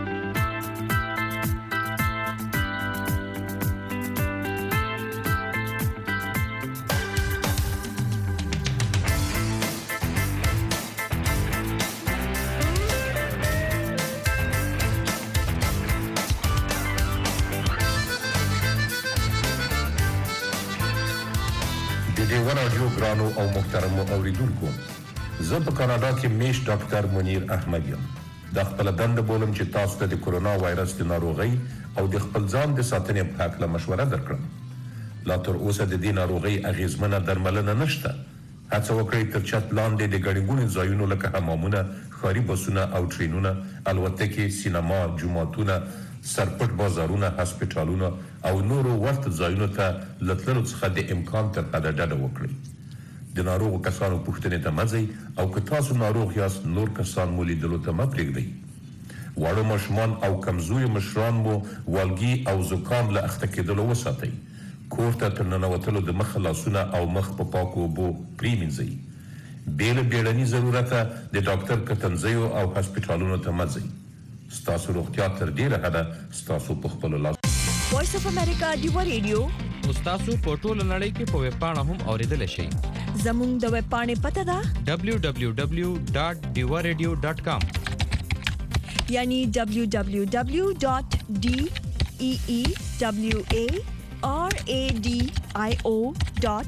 رادیو ګرانو او محترمو اوریدونکو زه په کاناډا کې میش ډاکټر منیر احمد یم د خپل دنده بولم چې تاسو ته د کورونا وایرس د ناروغۍ او د خپل ځان د ساتنې په هکله مشوره درکړم لا تر اوسه د دې ناروغۍ اغیزمنه درملنه نشته هڅه وکړئ تر چت لاندې د ګڼې ګوڼې ځایونو لکه حمامونه ښاري بسونه او ټرینونه الوتکې سینما جوماتونه سرپټ بازارونه هسپټالونه او نورو ورته ځایونو ته له تللو څخه د امکان تر حده ډډه وکړئ د ناروغو کسانو پوښتنې ته مه ځئ او که تاسو ناروغ یاست نور کسان مو لیدلو ته مه پرېږدئ وړو ماشومان او کمزوري مشران مو والګي او زکام له اخته کېدلو وساتئ. کور ته تر ننوتلو د مخ لاسونه او مخ په پاکو اوبو پریمنځئ. بې له بیړني ضرورته د ډاکټر کتنځیو او هسپټالونو ته مه ځئ. ستاسو روغتیا تر ډیره حده ستاسو په خپلو لاسو. وایس اف امریکا ډیوا ریډیو تاسو په ټوله نړۍ کې په ویب پاڼه هم اوریدلی شئ. زموږ د ویب پاڼې پته ده www.diwaradio.com یعنی www.deewaradio.com